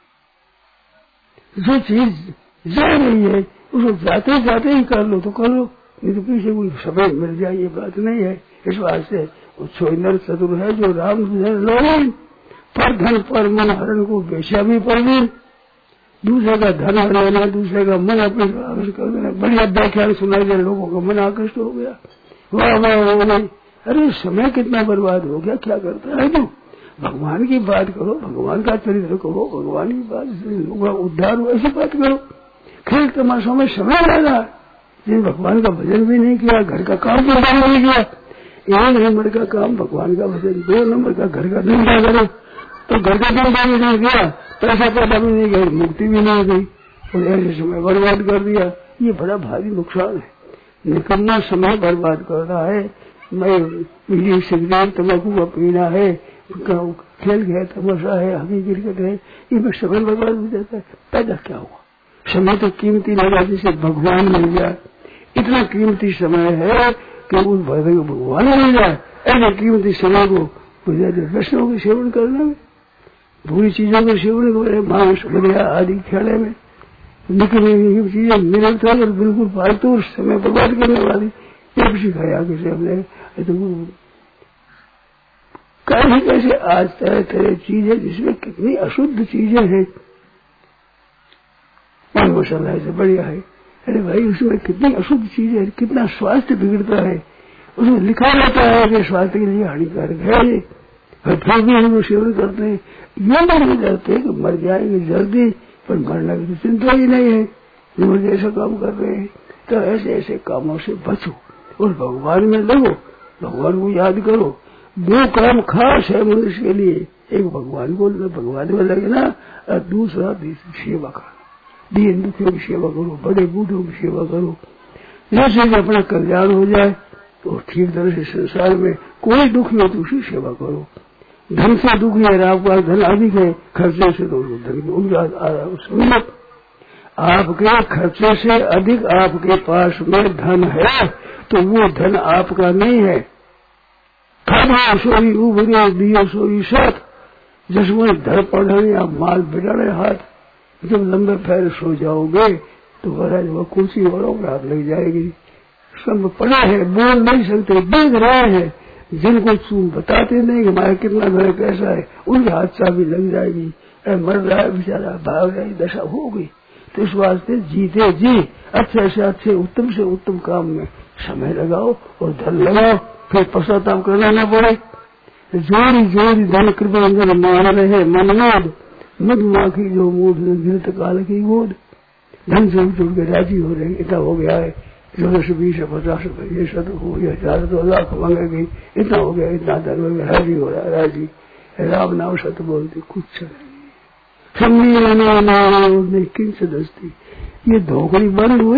जो चीज जा रही है उसको जाते ही कर लो तो कर लो, नहीं तो पीछे कोई समय मिल जाए ये बात नहीं है। इस वास्ते छोइनर चतुर है जो राम लोग पर धन पर मन हरण को बेचा भी परवीन। दूसरे का धन हर लेना, दूसरे का मन अपने आकर्षित कर देना। बढ़िया व्याख्यान सुनाई दे, लोगों का मन आकर्षित हो गया, वाह नहीं। अरे समय कितना बर्बाद हो गया, क्या करता है तू? भगवान की बात करो, भगवान का चरित्र करो, भगवान की बात लोगों का उद्धार हो, ऐसी बात करो। खेल तमाशों में समय लगा, जिन भगवान का भजन भी नहीं किया, घर का काम भी नहीं किया। 1 नंबर का काम भगवान का भजन, 2 नंबर का घर का धंधा करो, तो घर का धंधा भी नहीं किया, पैसा भी नहीं गया, मुक्ति भी नहीं गई, और ऐसे समय बर्बाद कर दिया। ये बड़ा भारी नुकसान है। निकम्मा समय बर्बाद कर रहा है। मैं बीड़ी सिगरेट तम्बाकू का पीना है, खेल है, तमाशा है, हॉकी क्रिकेट है, इनमें समय बर्बाद हो जाता है। पैदा क्या हुआ? समय तो कीमती लगा जिसे भगवान मिल जाए। इतना कीमती समय है कि उस भगवान मिल जाए। ऐसे कीमती समय को रसों के सेवन करने में, बुरी चीजों के सेवन करे, मांस वगैरह आदि खेले में निकली हुई चीजें निरंतर और बिल्कुल फालतू समय बर्बाद करने वाली ये भी सिखाया किसे हमने। तो कैसे आज तरह तरह चीजें जिसमें कितनी अशुद्ध चीजें हैं। पान मसाला ऐसे बढ़िया है, अरे भाई उसमें कितनी अशुद्ध चीजें है, कितना स्वास्थ्य बिगड़ता है। उसमें लिखा रहता है कि स्वास्थ्य के लिए हानिकारक है ये, फिर भी हम सेवन करते हैं। ये नहीं करते कि मर जाएंगे जल्दी, पर मरने की चिंता ही नहीं है, जो जैसा काम कर रहे हैं। तो ऐसे ऐसे कामों से बचो और भगवान में लगो, भगवान को याद करो। 2 काम खास है मनुष्य के लिए, एक भगवान में लगना और दूसरा सेवा करना। दीन दुखियों की सेवा करो, बड़े बूढ़ों की सेवा करो, जैसे अपना कल्याण हो जाए। तो ठीक तरह से संसार में कोई दुखी हो तो उसकी सेवा करो। धन से दुखी है, आपका धन अधिक है, खर्चे से तो धन उनका आपके खर्चे से अधिक आपके पास में धन है तो वो धन आपका नहीं है। खाना सोई उभरे दियो सोई साथ, जिसमें धर पड़े आप माल बिगाड़े हाथ। जब लंबे पैर सो जाओगे तो महाराज वो कुर्सी वालों पर हाथ लग जाएगी। सब पड़े हैं, बोल नहीं सकते, देख रहे हैं, जिनको तुम बताते नहीं कि हमारा कितना घर कैसा है, उनके हाथ चाबी लग जाएगी। मर रहा है बेचारा, भाग रही दशा हो गई। तो इस वास्ते जीते जी अच्छे से अच्छे उत्तम से उत्तम काम में समय लगाओ और धन लगाओ, फिर पश्चाताप करना न पड़े। जोरी जोरी धन कृपा मान रहे मनमोद, मधुमाखी जो मूड गिरत काल की गोद। धन से उठ के राजी हो रहे, इतना हो गया है, 14 20 50 ये 100 हो गया, 1000 2 लाख मांगेगी, इतना हो गया, इतना धन हो गया, राजी हो रहा है, राजी। राम नाम सत्य बोलती कुछ नहीं, किंच दस्ती। ये धोखड़ी बंद हुए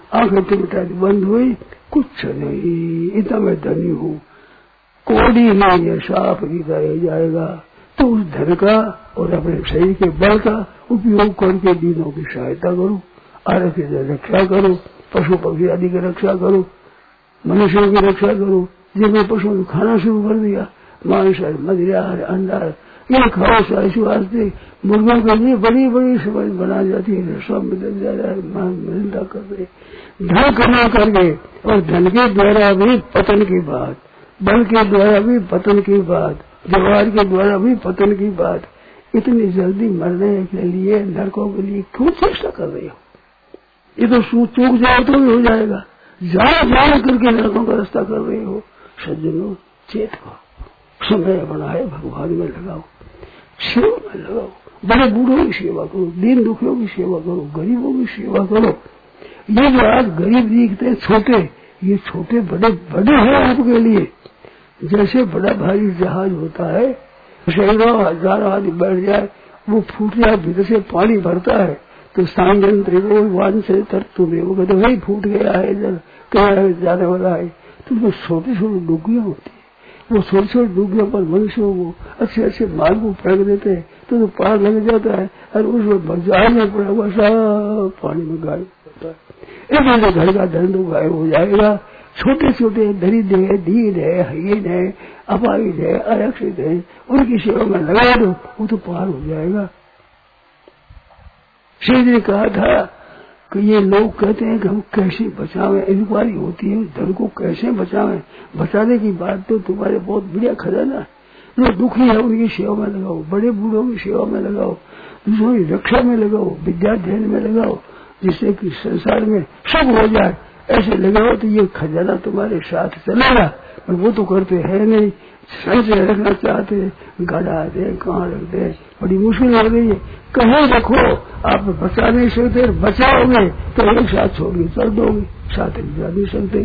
आंखें टिमटाती बंद हुई, कुछ नहीं, इतना मैं धनी हूँ, कोड़ी नहीं है, साफ गीता रह जाएगा। तो उस धन का और अपने शरीर के बल का उपयोग करके दीनों की सहायता करो, आरस की रक्षा करो, पशु पक्षी आदि की रक्षा करो, मनुष्यों की रक्षा करो। जब मैं पशुओं को खाना शुरू कर दिया, मांस मदिरा अंडा ये खाओ, साइसु वास्ते मुर्गों के लिए बड़ी बड़ी समझ बना जाती है, सब मिल जा रहा है, मिलता कर रहे धन कमा करके, और धन के द्वारा भी पतन की बात, बल के द्वारा भी पतन की बात, व्यवहार के द्वारा भी पतन की बात। इतनी जल्दी मरने के लिए नरकों के लिए क्यों चेष्टा कर रहे हो? ये तो चूक जाए तो भी हो जाएगा, जान करके नरकों का रास्ता कर रहे हो। सज्जनों, चेत को समय बनाए, भगवान में लगाओ, सेवा में लगाओ, बड़े बूढ़ों की सेवा करो, दीन दुखियों की सेवा करो, गरीबों की सेवा करो। ये जो आज गरीब दिखते छोटे, ये छोटे बड़े बड़े हैं आपके लिए। जैसे बड़ा भारी जहाज होता है, सैकड़ों हजारों आदमी बैठ जाए, वो फूट जाए, भीतर से पानी भरता है, तो सांयंत्र वो वन से तरतु में वो कहते वही फूट गया है, क्या जाने वाला है। तो वो छोटी छोटी डुगियां होती है, वो छोटी छोटी डुगियों पर मनुष्यों को अच्छे अच्छे मार्ग को फेंक देते हैं, तो पार लग जाता है, और उसमें बाजार में पड़ा हुआ सब पानी में गायब होता है। एक घर का धन तो गायब हो जाएगा। छोटे छोटे दरिद्र है, दीन है, हीन है, अपाहिज है, आरक्षित है, उनकी सेवा में लगा दो, वो तो पार हो जाएगा। श्री जी ने कहा था कि ये लोग कहते हैं कि हम कैसे बचावें, इंक्वायरी होती है धन को कैसे बचावें। बचाने की बात तो तुम्हारे बहुत बढ़िया खजाना है। जो दुखी है उनकी सेवा में लगाओ, बड़े बूढ़ों की सेवा में लगाओ, दूसरों की रक्षा में लगाओ, विद्याध्ययन में लगाओ, जिससे कि संसार में सब हो जाए। ऐसे लगाओ तो ये खजाना तुम्हारे साथ चलेगा। पर वो तो करते हैं नहीं, संचय रखना चाहते, गाड़ा दे, कहाँ रख दे, बड़ी मुश्किल हो गई है। कहीं रखो, आप बचा नहीं सकते, बचाओगे तो एक साथ छोड़ के चल दोगे, साथ जा नहीं सकते।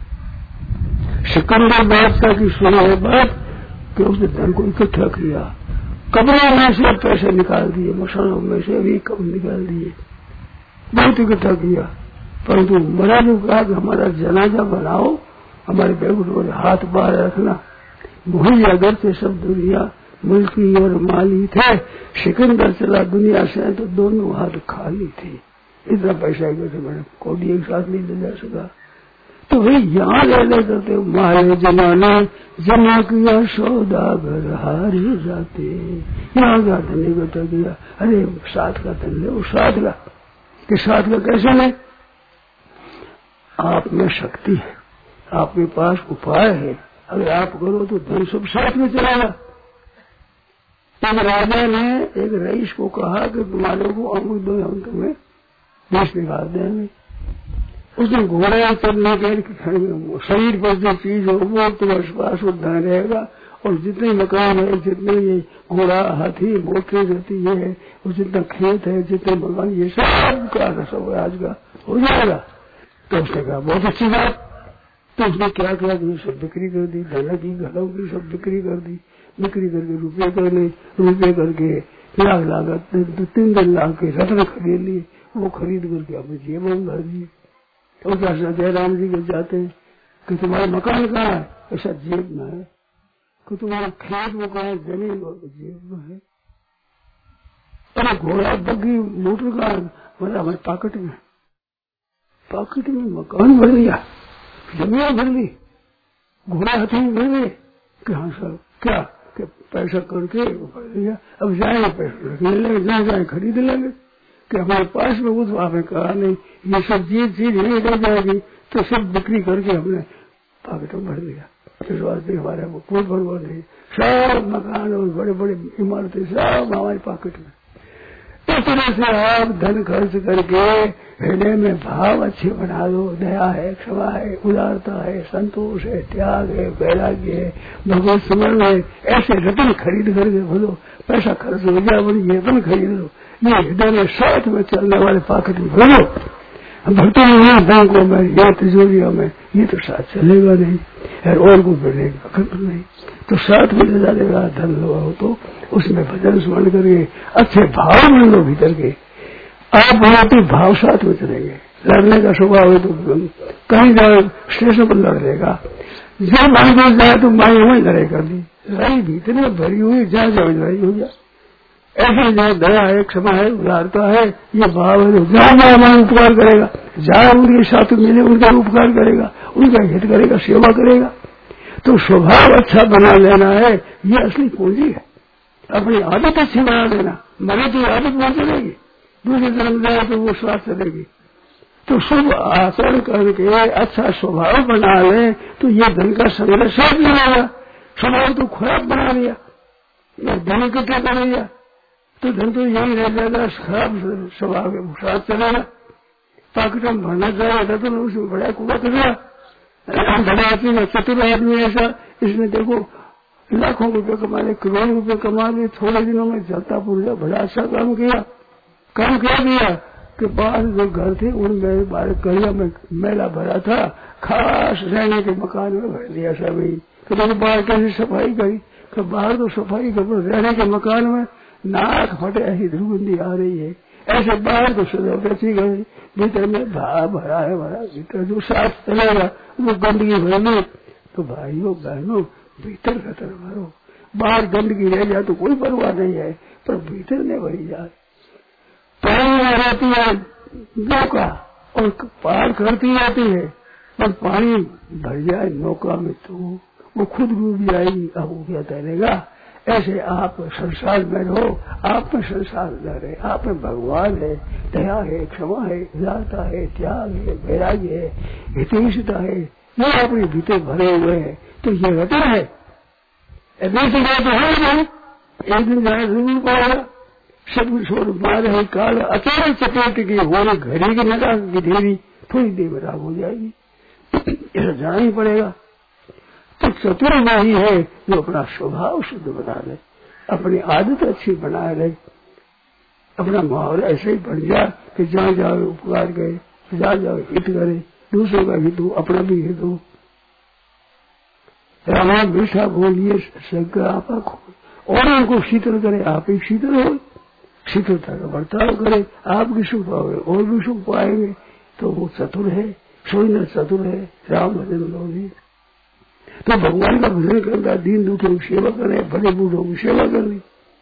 सिकंदर बादशाह की सुनी है बात कि उसने धन को इकट्ठा किया, कब्रों में से पैसे निकाल दिए, मसालों में से भी कम निकाल दिए, बहुत इकट्ठा किया। परंतु महाराज ने कहा कि हमारा जनाजा बनाओ, हमारे बेगुट हाथ बाहर रखना। वही अगर से सब दुनिया मुल्की और माली थे, सिकंदर चला दुनिया से तो दोनों हाथ खाली थे। इतना पैसा इकट्ठे मैंने कोई एक साथ नहीं ले जा सका। तो भाई यहाँ ले करते मारे जमाने जमा किया सौदागर हारे जाते, यहाँ का धन इकट्ठा किया। अरे साथ का धन ले, वो साथ का कि साथ का कैसे ले? आप में शक्ति है, आपके पास उपाय है, अगर आप करो तो धन सब साथ में चलेगा। एक राजा ने एक रईस को कहा कि तुम्हारे को अमुक दो, हम तुम्हें 20 निकाल देंगे। उसने घोड़ा चलने के शरीर पर जो चीज हो वो तुम्हारे पास धन रहेगा, और जितने मकान है, जितने ये घोड़ा हाथी मोटरी रहती है, और जितना खेत है, जितने मकान, ये सब का सब आज का हो जाएगा। तो उसने कहा बहुत अच्छी बात। तो उसने क्या किया कि सब बिक्री कर दी, धन की घरों की सब बिक्री कर दी, बिक्री करके रुपये कर ले, रुपये करके लाख लागत 3 लाख के रत्न खरीद लिए, वो खरीद करके अपने जेब में भर दिए। तो क्या जयराम जी के जाते हैं कि तुम्हारा मकान कहाँ है? ऐसा जेब में है। कि तुम्हारा खेत में कहाँ है? जमीन जेब में है। अरे घोड़ा बग्गी मोटर का मतलब हमारे पॉकेट में, पॉकेट में मकान भर लिया, जमीन भर ली, घोड़ा हाथी में भर लिए कि हाँ सर क्या कि पैसा करके भर लिया। अब जाएंगे पैसा रखने लगे, जहाँ जाए खरीद लेंगे कि हमारे पास में वो तो आपने कहा नहीं, ये सब चीज नहीं रह जाएगी, तो सब बिक्री करके हमने पॉकेट में भर लिया। इस वास्ते हमारे को कोई परवाह नहीं, सब मकान और बड़े बड़े इमारतें सब हमारे पॉकेट में। इस तरह से आप धन खर्च करके हृदय में भाव अच्छे बना दो, दया है, क्षमा है, उदारता है, संतोष है, त्याग है, वैराग्य है, भगवत स्मरण है, ऐसे रत्न खरीद करके भरो। पैसा खर्च हो गया बोली ये रत्न खरीद लो, ये हृदय में साथ में चलने वाले पॉकेट में भरो। भरते हैं बैंकों में या तिजोरियों में, ये तो साथ चलेगा नहीं, और को भरने का वक्त नहीं, तो साथ में ले जाएगा। धन लगाओ तो उसमें भजन स्मरण करके अच्छे भाव में लो भीतर के, आप बनाते भाव साथ में चलेंगे। लड़ने का स्वभाव है तो कहीं जाए स्टेशन पर लड़ लेगा, जब माई को जाए तो माई वही लड़ाई कर दी। लड़ाई भीतर में भरी हुई, जहाँ जाओ लड़ाई हो जाए। ऐसे जहाँ दया है, क्षमा है, उदारता है, ये भाव है, जहाँ माँ उपकार करेगा, जहाँ उनके साथ मिले उनका उपकार करेगा, उनका हित करेगा, सेवा करेगा। तो स्वभाव अच्छा बना लेना है, ये असली पूंजी है। अपनी आदत अच्छी बना लेना, मरे तो आदत वहां चलेगी, दूसरे जन्म जाए तो वो स्वास्थ्य चलेगी। तो शुभ आचरण करके अच्छा स्वभाव बना ले तो ये धन का संग्रह सब मिलेगा। स्वभाव तो खराब बना लिया, धन इकट्ठा कर लिया तो धन तो यही रह जाएगा, खराब स्वभाव के साथ चलेगा। पॉकेट में भरना चाहिए तो उसमें बड़ा कूड़ा करेगा। बड़ा आदमी चतुर आदमी ऐसा, इसमें देखो लाखों रुपए कमा ले, करोड़ रुपए कमा ले, थोड़े दिनों में जलता पुर्जा बड़ा अच्छा काम किया कि बाहर जो घर थे उनमें बाहर गलिया में मेला भरा था, खास रहने के मकान में भर दिया सभी। तो बाहर कैसे सफाई करी, तो बाहर तो सफाई कर, रहने के मकान में नाक फटे ऐसी दुर्गंधी आ रही है। ऐसे बाहर तो सजावट अच्छी गई, भीतर में भरा है, भीतर जो साफ चलेगा वो गंदगी भरनी। तो भाइयों बहनों भीतर खतर भरो, बाहर गंदगी रह जाए तो कोई परवाह नहीं है, पर भीतर नहीं भरी जाए। पानी में रहती है नौका और पार करती रहती है, पर पानी भर जाए नौका में तो वो खुद डूब जाएगी, अब वो क्या तैरेगा। ऐसे आप संसार में रहो, आप में संसार न रहे, आप में भगवान है, दया है, क्षमा है, उदारता है, त्याग है, वैराग्य है, हितैषिता है, ये अपने भीतर भरे हुए हैं। तो ये रतन है, तो है एक दिन जाए जरूर पाएगा। सब छोड़ मार है काल अचानक चपेट की होने घड़ी की नगा की ढेरी थोड़ी देर में राग हो जाएगी, ऐसा जाना ही पड़ेगा। तो चतुर वही है जो अपना स्वभाव शुद्ध बना ले, अपनी आदत अच्छी बना ले, अपना माहौल ऐसे ही बन जाए कि जहाँ जाओ उपकार करे, जहाँ जाओ हित करे, दूसरों का हित हो, अपना भी हित हो। रामा मीठा बोलिए शंकर आपा खोल, और उनको शीतल करे, आप ही शीतल हो, शीतलता का बर्ताव करे, आपकी सुख पाओगे और भी सुख पाएंगे। तो वो चतुर है, सोई चतुर है, राम भजन लोगी। तो भगवान का भजन करना, दीन दुखियों की सेवा करने, बड़े बूढ़ों की सेवा करनी,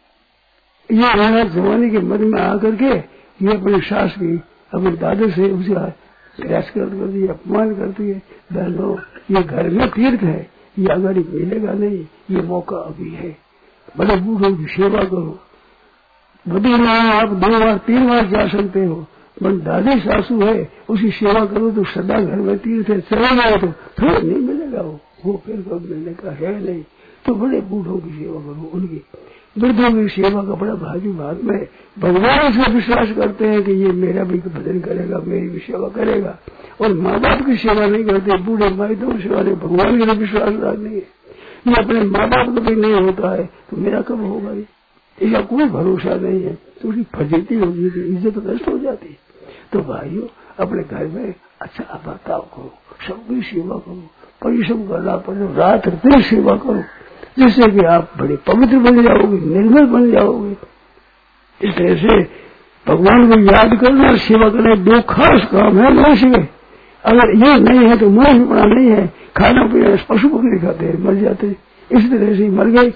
ये हमारा जमाने के मन में आकर के ये अपने सास की अपने दादे से उसका तिरस्कार करती है, अपमान करती है। बहनों ये घर में तीर्थ है, ये अगर मिलेगा नहीं, ये मौका अभी है। बड़े बूढ़ों की सेवा करो, बड़ी माँ आप 2 बार 3 बार जा सकते हो, पर दादी सासू है उसकी सेवा करो तो सदा घर में तीर्थ है। चले जाए तो फिर नहीं मिलेगा, वो फिर कब मिलने का है नहीं। तो बड़े बूढ़ों की सेवा करो, उनकी वृद्धों की सेवा का बड़ा भागी भाग में भगवान उसमें विश्वास करते हैं कि ये मेरा भी भजन करेगा, मेरी भी सेवा करेगा। और माँ बाप की सेवा नहीं करते, बूढ़े माई तो सेवा नहीं, भगवान के लिए विश्वास नहीं है। ये अपने माँ बाप को भी नहीं होता है तो मेरा कब होगा, इसका कोई भरोसा नहीं है। तो उसकी फजीती होगी, इज्जत नष्ट हो जाती है। तो भाइयों अपने घर में अच्छा बर्ताव करो, सबकी सेवा करो, परिश्रम करना पड़े, रात दिन सेवा करो, जिससे कि आप बड़े पवित्र बन जाओगे, निर्मल बन जाओगे। इस तरह से भगवान को याद करना, सेवा करना 2 खास काम है मनुष्य में। अगर ये नहीं है तो मनुष्य बड़ा नहीं है। खाना पीना पशु पक्षी खाते हैं, मर जाते, इस तरह से मर गए।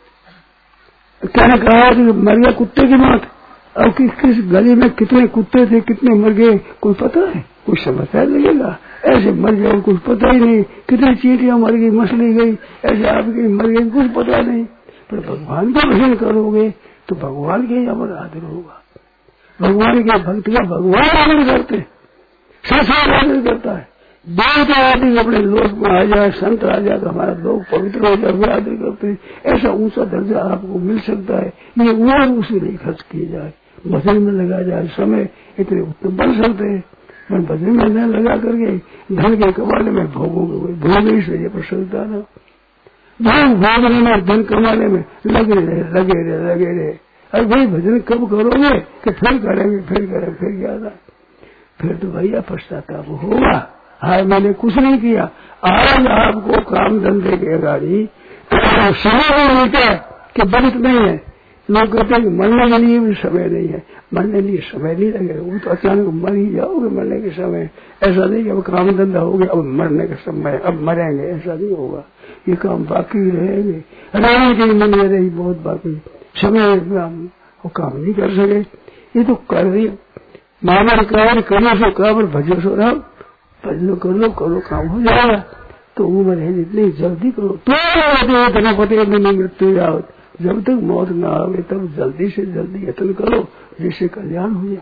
क्या ने कहा कि मर गया कुत्ते की मौत। अब किस गली में कितने कुत्ते थे, कितने मर गए, कोई पता है, कुछ समझता लगेगा। ऐसे मर गए कुछ पता ही नहीं, कितनी चींटियां मर गई, मछली गई, ऐसे आपकी मर गई, कुछ पता नहीं। पर भगवान का भजन करोगे तो भगवान के अमर आदर होगा। भगवान के भक्त का भगवान आदर करते, संसार आदर करता है। देवता आदि अपने लोक में आ जाए, संत आ जाए तो हमारा लोक पवित्र हो जाए, वे आदर करते हैं। ऐसा ऊंचा दर्जा आपको मिल सकता है। ये और उसी नहीं खर्च किए जाए, भजन में लगा जाए, समय इतने उत्तम बन सकते हैं। पर भजन में न लगा करके धन के कमाने में भोगोगे, भोग इसलिए प्रसन्नता न भोग भोगने में, धन कमाने में लगे रहे। अरे भाई भजन कब करोगे कि फिर करेंगे, फिर क्या था, फिर तो भैया पश्चाताप होगा। हाय मैंने कुछ नहीं किया, आज आपको काम धंधे के गाड़ी समय मिलता कि बचत नहीं है, लोग कहते हैं कि मरने के लिए भी समय नहीं है। मरने के लिए समय नहीं लगेगा, वो तो अचानक मर ही जाओगे मरने के समय। ऐसा नहीं कि अब काम धंधा हो गया अब मरने का समय, अब मरेंगे, ऐसा नहीं होगा। ये काम बाकी रहेंगे, रहने के मन में रही बहुत बाकी समय हम वो काम नहीं कर सके। ये तो कर रही मामर कार्य करो सो काबर भजो सो राम, भजनो करो काम हो जाएगा। तो उम्र है जितनी जल्दी करो तो धनपति नहीं मृत्यु जाओ, जब तक मौत न आवे तब जल्दी से जल्दी यत्न करो जिससे कल्याण हो जाए।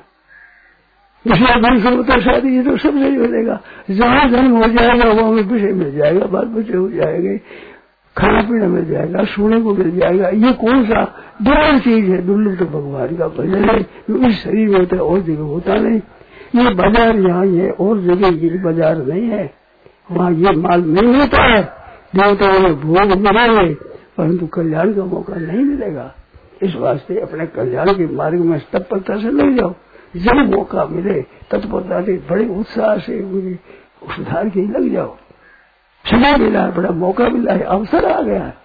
विषय शादी ये तो सब सही हो जाएगा, जहाँ जन्म हो जाएगा वहाँ में विषय मिल जाएगा, बाल बच्चे हो जाएंगे, खाना पीना मिल जाएगा, सोने को मिल जाएगा। ये कौन सा दुर्लभ चीज है? दुर्लभ तो भगवान का भजन है, जो इस शरीर में होता है और जगह होता नहीं। ये बाजार यहाँ है और जगह ये बाजार नहीं है, वहाँ ये माल नहीं होता है। देवताओं में भोग मिलेंगे परंतु कल्याण का मौका नहीं मिलेगा। इस वास्ते अपने कल्याण के मार्ग में तत्परता से लग जाओ, जब मौका मिले तत्परता से बड़े उत्साह से सुधार के लग जाओ। समय मिला है, बड़ा मौका मिला है, अवसर आ गया है,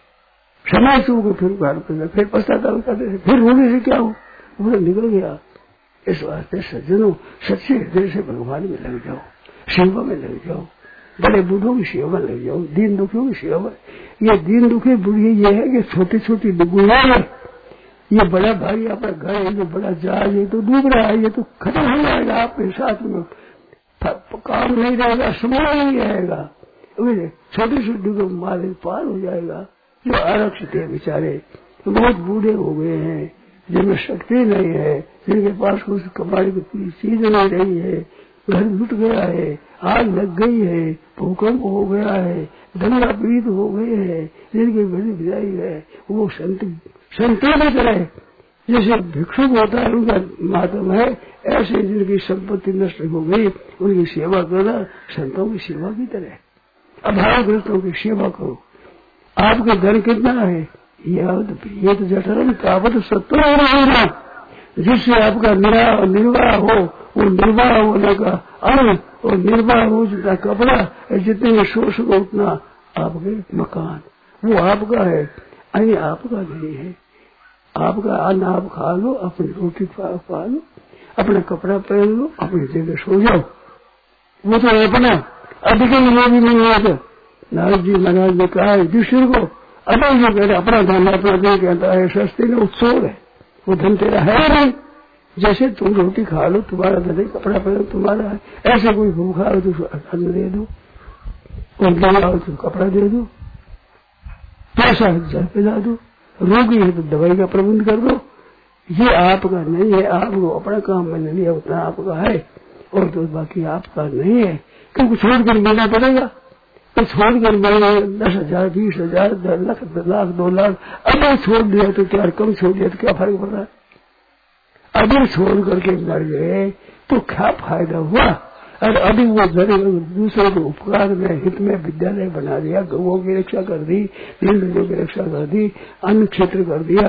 समय चूक फिर पश्चाताप करते फिर रोने से क्या हो, वो निकल गया। इस वास्ते सज्जनों सच्चे हृदय से भगवान में लग जाओ, सेवा में लग जाओ, बड़े बूढ़ों की सेवा लग जाओ, दीन दुखियों की सेवा। ये दीन दुखी बूढ़ी ये है कि छोटी छोटी डुबुआ है, ये बड़ा भारी आपका घर है, ये बड़ा जहाज ये तो डूब रहा है, ये तो खत्म हो जाएगा आपके साथ में, काम नहीं रहेगा, समय नहीं रहेगा, छोटी छोटी को मारे पार हो जाएगा। जो आरक्षित है बेचारे बहुत बूढ़े हो गए हैं, जिनमें शक्ति नहीं है, जिनके पास कुछ कमाई की चीज नहीं रही है, घर लुट गया है, आग लग गई है, भूकंप हो गया है, दंगा पीड़ित हो गए हैं, जिनकी बड़ी विदाई है, वो संतों में करे जैसे भिक्षुक होता है उनका मातम है, ऐसे जिनकी संपत्ति नष्ट हो गई उनकी सेवा करना संतों की सेवा की तरह। अभावग्रस्तों की सेवा करो। आपका धन कितना है? ये तो जठरम कावत सत्व होना, जिससे आपका निर्वाह हो, वो निर्वाह होने का अन्न और निर्वाह हो जितना कपड़ा, जितने शोष हो उतना आपके मकान, वो आपका है, अन्य आपका नहीं है। आपका अन्न आप खा लो, अपनी रोटी खा लो, अपना कपड़ा पहन लो, अपनी जगह सो जाओ, वो तो अपना अधिक भी नहीं आता। नारद जी महाराज ने कहा युधिष्ठिर को, अगर जो कहते अपना धन अपना दे कहता है सस्ते में उत्सव है, वो धन तेरा है नहीं। जैसे तुम रोटी खा लो तुम्हारा धन है, कपड़ा पहनो तुम्हारा है, ऐसे कोई भूखा हो तो अन्न दे दो, और दवा हो तो कपड़ा दे दो, पैसा है जल पिला दो, रोगी है तो दवाई का प्रबंध कर दो। ये आपका नहीं है, आपको अपना काम मैंने लिया उतना आपका है, और तो बाकी आपका नहीं है, क्योंकि छोड़कर मिलना पड़ेगा। तो छोड़कर मिलना 10,000 20,000 10 लाख 2 लाख, अगर छोड़ दिया तो क्या, कम छोड़ दिया तो क्या फर्क पड़ रहा है? अगर छोड़ करके मर गए तो क्या फायदा हुआ? और अभी वो दूसरों के उपकार में हित में विद्यालय बना दिया, गौओं की रक्षा कर दी, की रक्षा कर दी, अन्न क्षेत्र कर दिया,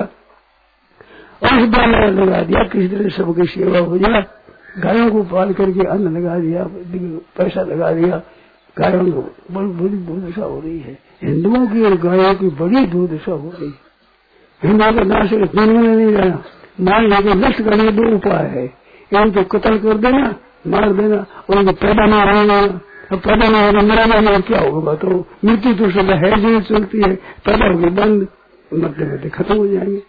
औषधालय लगा दिया, किसी तरह सबकी सेवा हो जाए, गायों को पाल करके अन्न लगा दिया, पैसा लगा दिया, गायों को बड़ी दुर्दशा हो रही है। हिंदुओं की और गायों की बड़ी दुर्दशा हो रही है। हिंदुओं का नाश नहीं जाना, मान लेकर नष्ट करने 2 उपाय है, एक तो कत्ल कर देना, मार देना, और उनको पैदा न होना, पैदा न होना मराना नहीं, क्या होगा? तो मृत्यु तो सदा है जो चलती है, पैदा होगी बंद, मरते मरते खत्म हो जाएंगे।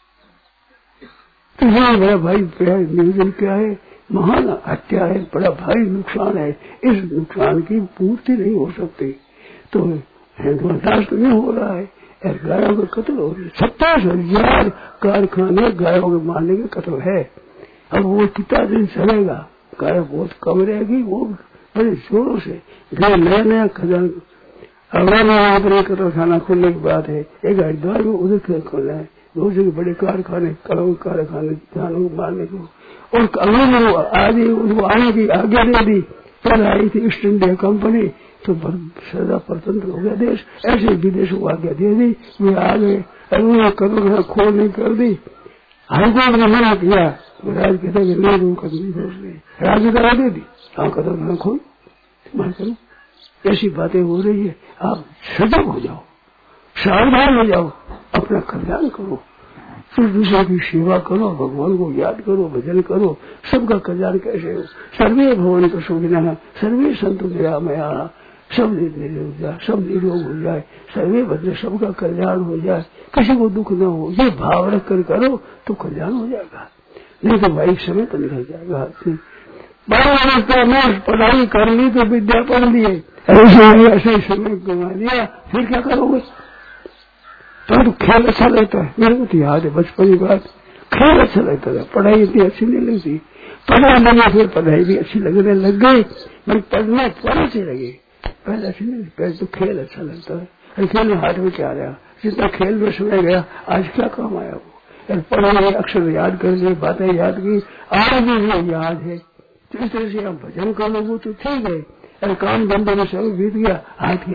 तो ये बड़ा भाई नियोजन क्या है? महान हत्या है, बड़ा भारी नुकसान है, इस नुकसान की पूर्ति नहीं हो सकती। तो हिंदुस्तान तो नहीं हो रहा है, गायों का कत्ल हो रही है, 27,000 कारखाने गायों के मारने के कत्ल है। अब वो कितना दिन चलेगा? गाय बहुत कम रहेगी, वो बड़े जोरों से नया खजान अपने कत्ल खाना खोलने की बात है। एक हरिद्वार में उधर खोलना है, 2 जगह बड़े कारखाने, कारखाने जानों को मारने को, और आगे उनको आने की आज्ञा दे दी। पहले आई थी ईस्ट इंडिया कंपनी, तो सदा स्वतंत्र हो गया देश, ऐसे विदेशों को आज्ञा दे दी, वे आ गए, उन्होंने कदम खोलने कर दी। हाईकोर्ट ने मना किया, राज कहता है नहीं कदम नहीं खोल रहे, राज ने करा दे दी, हाँ कदम न खोल, ऐसी बातें हो रही है। आप सजग हो जाओ, सावधान हो जाओ, अपना कल्याण करो, फिर दूसरे की सेवा करो, भगवान को याद करो, भजन करो, सबका कल्याण कैसे हो। सर्वे भवन्तु सुखिनः सर्वे सन्तु निरामयाः, सब निरोग हो जाए, सर्वे भद्र, सबका कल्याण हो जाए, किसी को दुख न हो, ये भाव रख कर करो तो कल्याण हो जाएगा। नहीं तो भाई समय तो निकल जाएगा हाथ से। 12 अवस्था में पढ़ाई कर ली तो विद्या पढ़ लिए, ऐसे समय गंवा लिया, फिर क्या करोगे। तो खेल अच्छा लगता है, मेरे को तो याद है बचपन की बात, खेल अच्छा लगता था, पढ़ाई इतनी अच्छी नहीं लगती। पढ़ा लगा फिर पढ़ाई भी अच्छी लगने लग गई, मैं पढ़ना थोड़ा से लगे, पहले अच्छी नहीं, पहले तो खेल अच्छा लगता है। खेल में हाथ में क्या रहा, जितना खेल में समय गया आज क्या काम आया वो। पढ़े अक्षर याद कर लिए, बातें याद की, आज भी वो याद है। तो इस तरह से आप भजन कर लो तो ठीक है, अरे काम धंधे में सब बीत गया, हाथ क्या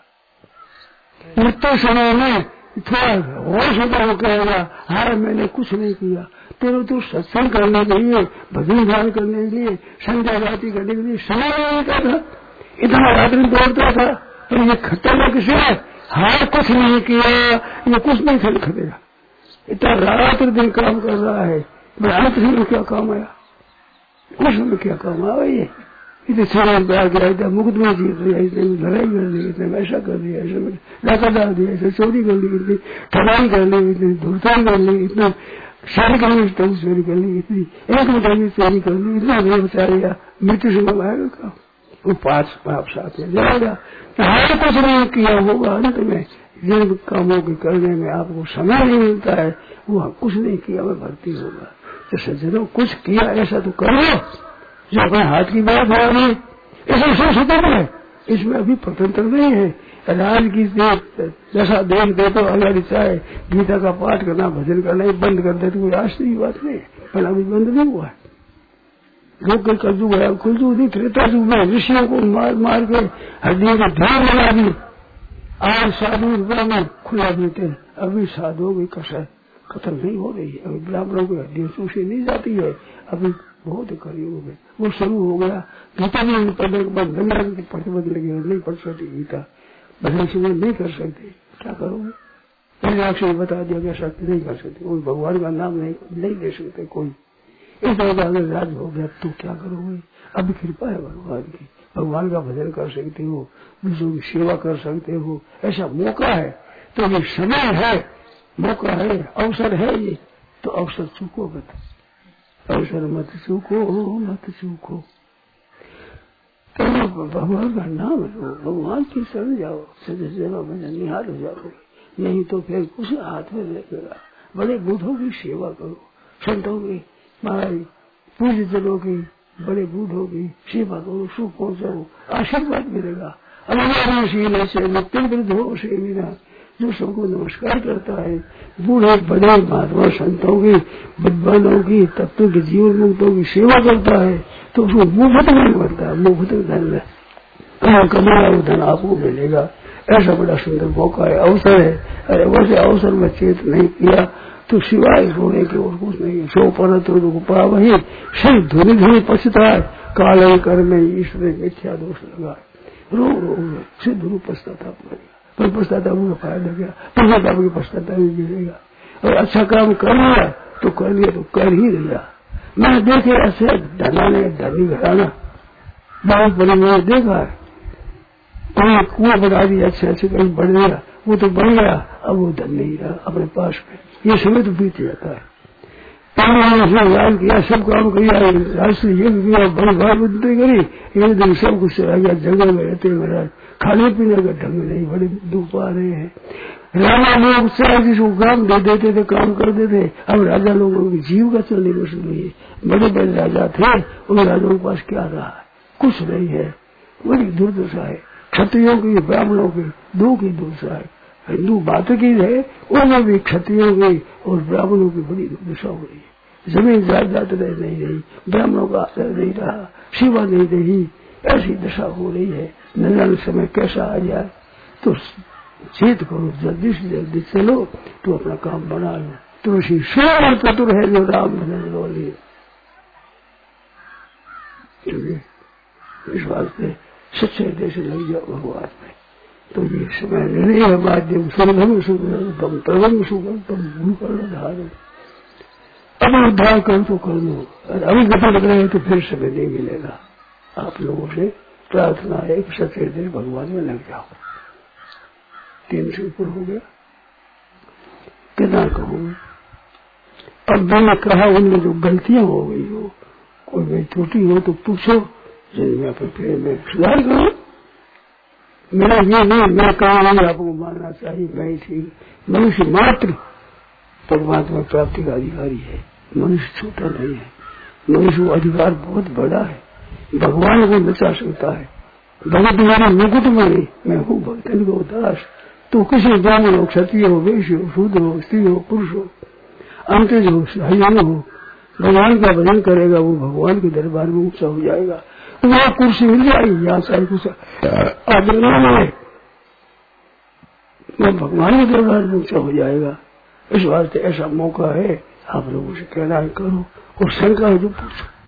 लगेगा। मृत्यु समय में थोड़ा होश होता हो कहेगा, हाँ मैंने कुछ नहीं किया, तेरे तो सत्संग करने के लिए, भजन ध्यान करने के लिए, संध्या जाति करने के लिए समय नहीं था, इतना रात्रि दौड़ता था, तो ये खतरा किसे है, हाँ कुछ नहीं किया, ये कुछ नहीं खरीदेगा, इतना रात दिन काम कर रहा है, मैं अंत में क्या काम आया, उस में क्या काम आया, ये इतने समय पे आ गया, इतना मुक्त में जीत लिया, इतने लड़ाई कर ली, इतने ऐसा कर दिया, ऐसे में डाका डाल दिया, ऐसे चोरी कर ली, इतनी ठगाई कर ली, इतनी धूर्ताई कर ली, इतना सारी करनी चोरी कर ली, इतनी एक मिनट की चोरी कर ली, इतना नहीं बचा लिया, मृत्यु से मंगाएगा काम, वो 5 पाप साथ में जाएगा। हर कुछ नहीं किया होगा अंत में, जिन कामों के करने में आपको समय नहीं मिलता है, वो कुछ नहीं किया मैं भर्ती होगा। तो सज्जनों कुछ किया ऐसा तो करो जो अपने हाथ की बात है, नहीं ऐसा सोच स्वतंत्र है, इसमें अभी स्वतंत्र नहीं है। राज की दशा देख दे तो अगर चाहे गीता का पाठ करना, भजन करना ही बंद कर दे तो कोई आश्चर्य बात नहीं, पर अभी बंद नहीं हुआ है। लोग कोई कलयुग है, कुलयुग नहीं, त्रेता युग में ऋषियों को मार मार के हड्डियों को ध्यान बना दी, आज साधु ब्राह्मण खुला देते, अभी साधुओं की कसर खत्म नहीं हो रही है, अभी ब्राह्मणों की हड्डियों सूखी नहीं जाती है, अभी बहुत कलयुग में वो शुरू हो गया। गीता में पढ़ने के बाद गंगा की प्रतिबंध लगे, नहीं पढ़ सकती गीता, भजन सुनन नहीं कर सकते, क्या करोगे। पहले आपसे बता दिया गया शक्ति नहीं कर सकते, कोई भगवान का नाम नहीं ले सकते, कोई इस तरह अगर राज हो गया तो क्या करोगे। अभी कृपा है भगवान की, भगवान का भजन कर सकते हो, दूसरों की सेवा कर सकते हो, ऐसा मौका है। तो ये समय है, मौका है, अवसर है, ये तो अवसर चूको मत, अवसर मत चूको, मत चूको। तो भगवान का नाम लो, भगवान की शरण जाओ, सदा सेवा में निहाल हो जाओगे, नहीं तो फिर कुछ हाथ में लगेगा। बड़े बूढ़ों की सेवा करो, संतों की, महाराज पूज्य जनों की, बड़े बूढ़ों की सेवा करो, सुख पहुंचाओ, आशीर्वाद मिलेगा। अभिमानशील से नित्य वृद्धों से बिना, जो सबको नमस्कार करता है, बूढ़े बड़े महात्मा संतों की, विद्वानों की, तत्व के जीवन मुक्तों की सेवा करता है, तो उसको मुफ्त नहीं बनता है, मुफ्त धन है, कहाँ कमाया वो धन आपको मिलेगा। ऐसा बड़ा सुंदर मौका है, अवसर है। अरे वैसे अवसर में चेत नहीं किया तो सिवाय रोने के और कुछ नहीं। सो पर तो पा वही सही धुनी धुनी पछताए, काले कर में ईश्वर मिथ्या दोष लगा, रो रो सिद्ध रूप पछताताप करेगा, पर पछताताप का फायदा क्या, पछताताप की पछताता भी मिलेगा। और अच्छा काम कर लिया तो कर लिया, तो कर ही लिया। मैंने देखे ऐसे धनाने धनी घराना बहुत बड़ी, मैंने देखा है, कोई कुआं बना दिया, अच्छे कहीं बढ़ गया, वो तो बन गया, अब वो धन नहीं रहा अपने पास में, ये समय तो बीत जाता है। याद किया, सब काम किया, राष्ट्रीय युद्ध किया, बड़ी बात बुद्धि करी, एक दिन सब कुछ चला गया, जंगल में रहते महाराज, खाने पीने का ढंग नहीं, बड़े दुख पा रहे हैं। राजा लोग चाहे जिसको काम दे देते थे, काम कर देते, अब राजा लोगों की जीव का चलने में शुरू हुई है। बड़े बड़े राजा थे, उन राजाओं के पास क्या रहा है, कुछ नहीं है, बड़ी दुर्दशा है। क्षत्रियों की, ब्राह्मणों की, दो की दुर्दशा है। हिंदू बात की है, उनमें भी क्षत्रियों की और ब्राह्मणों की बड़ी दुर्दशा हो रही है। जमीन जायदाद नहीं रही, ब्राह्मणों का आदर नहीं रहा, सेवा नहीं रही, ऐसी दशा हो रही है। न जाने समय कैसा आ जाए, तो चेत करो, जल्दी से जल्दी चलो तो अपना काम बना लो। तो इसी स्वयं चतुर है जो राम भजन लो लिए, इस वास्ते सच्चे देश लग जाओ भगवान में। तो ये समय निर्णय है माध्यम सुगम सुगम तम तरंग सुगम तम भूकर्ण धारण। अब उद्धार कर तो कर लो, और अभी गति लग रहे हैं तो फिर समय नहीं मिलेगा। आप लोगों से प्रार्थना है कि सच्चे दिल भगवान में लग जाओ। 3 से ऊपर हो गया, कितना कहूँ। अब मैंने कहा उनमें जो गलतियां हो गई हो, कोई भी त्रुटि हो तो पूछो, जिनमें फिर मैं सुधार करूं। मेरा ये नहीं, मैं कहा नहीं आपको मानना चाहिए, मैं थी मनुष्य मात्र परमात्मा प्राप्ति का अधिकारी है। मनुष्य छोटा नहीं है, मनुष्य को अधिकार बहुत बड़ा है, भगवान को बचा सकता है। भगत मेरे मुकुट में मैं हूँ भक्तन को दास। तो किसी ब्राह्मण हो, क्षत्रिय हो, वैश्य हो, शूद्र हो, स्त्री हो, पुरुष हो, अंतज हो, हरियाण हो, भगवान का भजन करेगा वो भगवान के दरबार में ऊंचा हो जाएगा। वह कुर्सी मिल जाएगी, यहाँ सारी कुछ आदरणीय है, वह भगवान के दरबार में ऊंचा हो जाएगा। इस वास्ते ऐसा मौका है, आप लोगों से कहना है करो, और शंका है जो पूछो।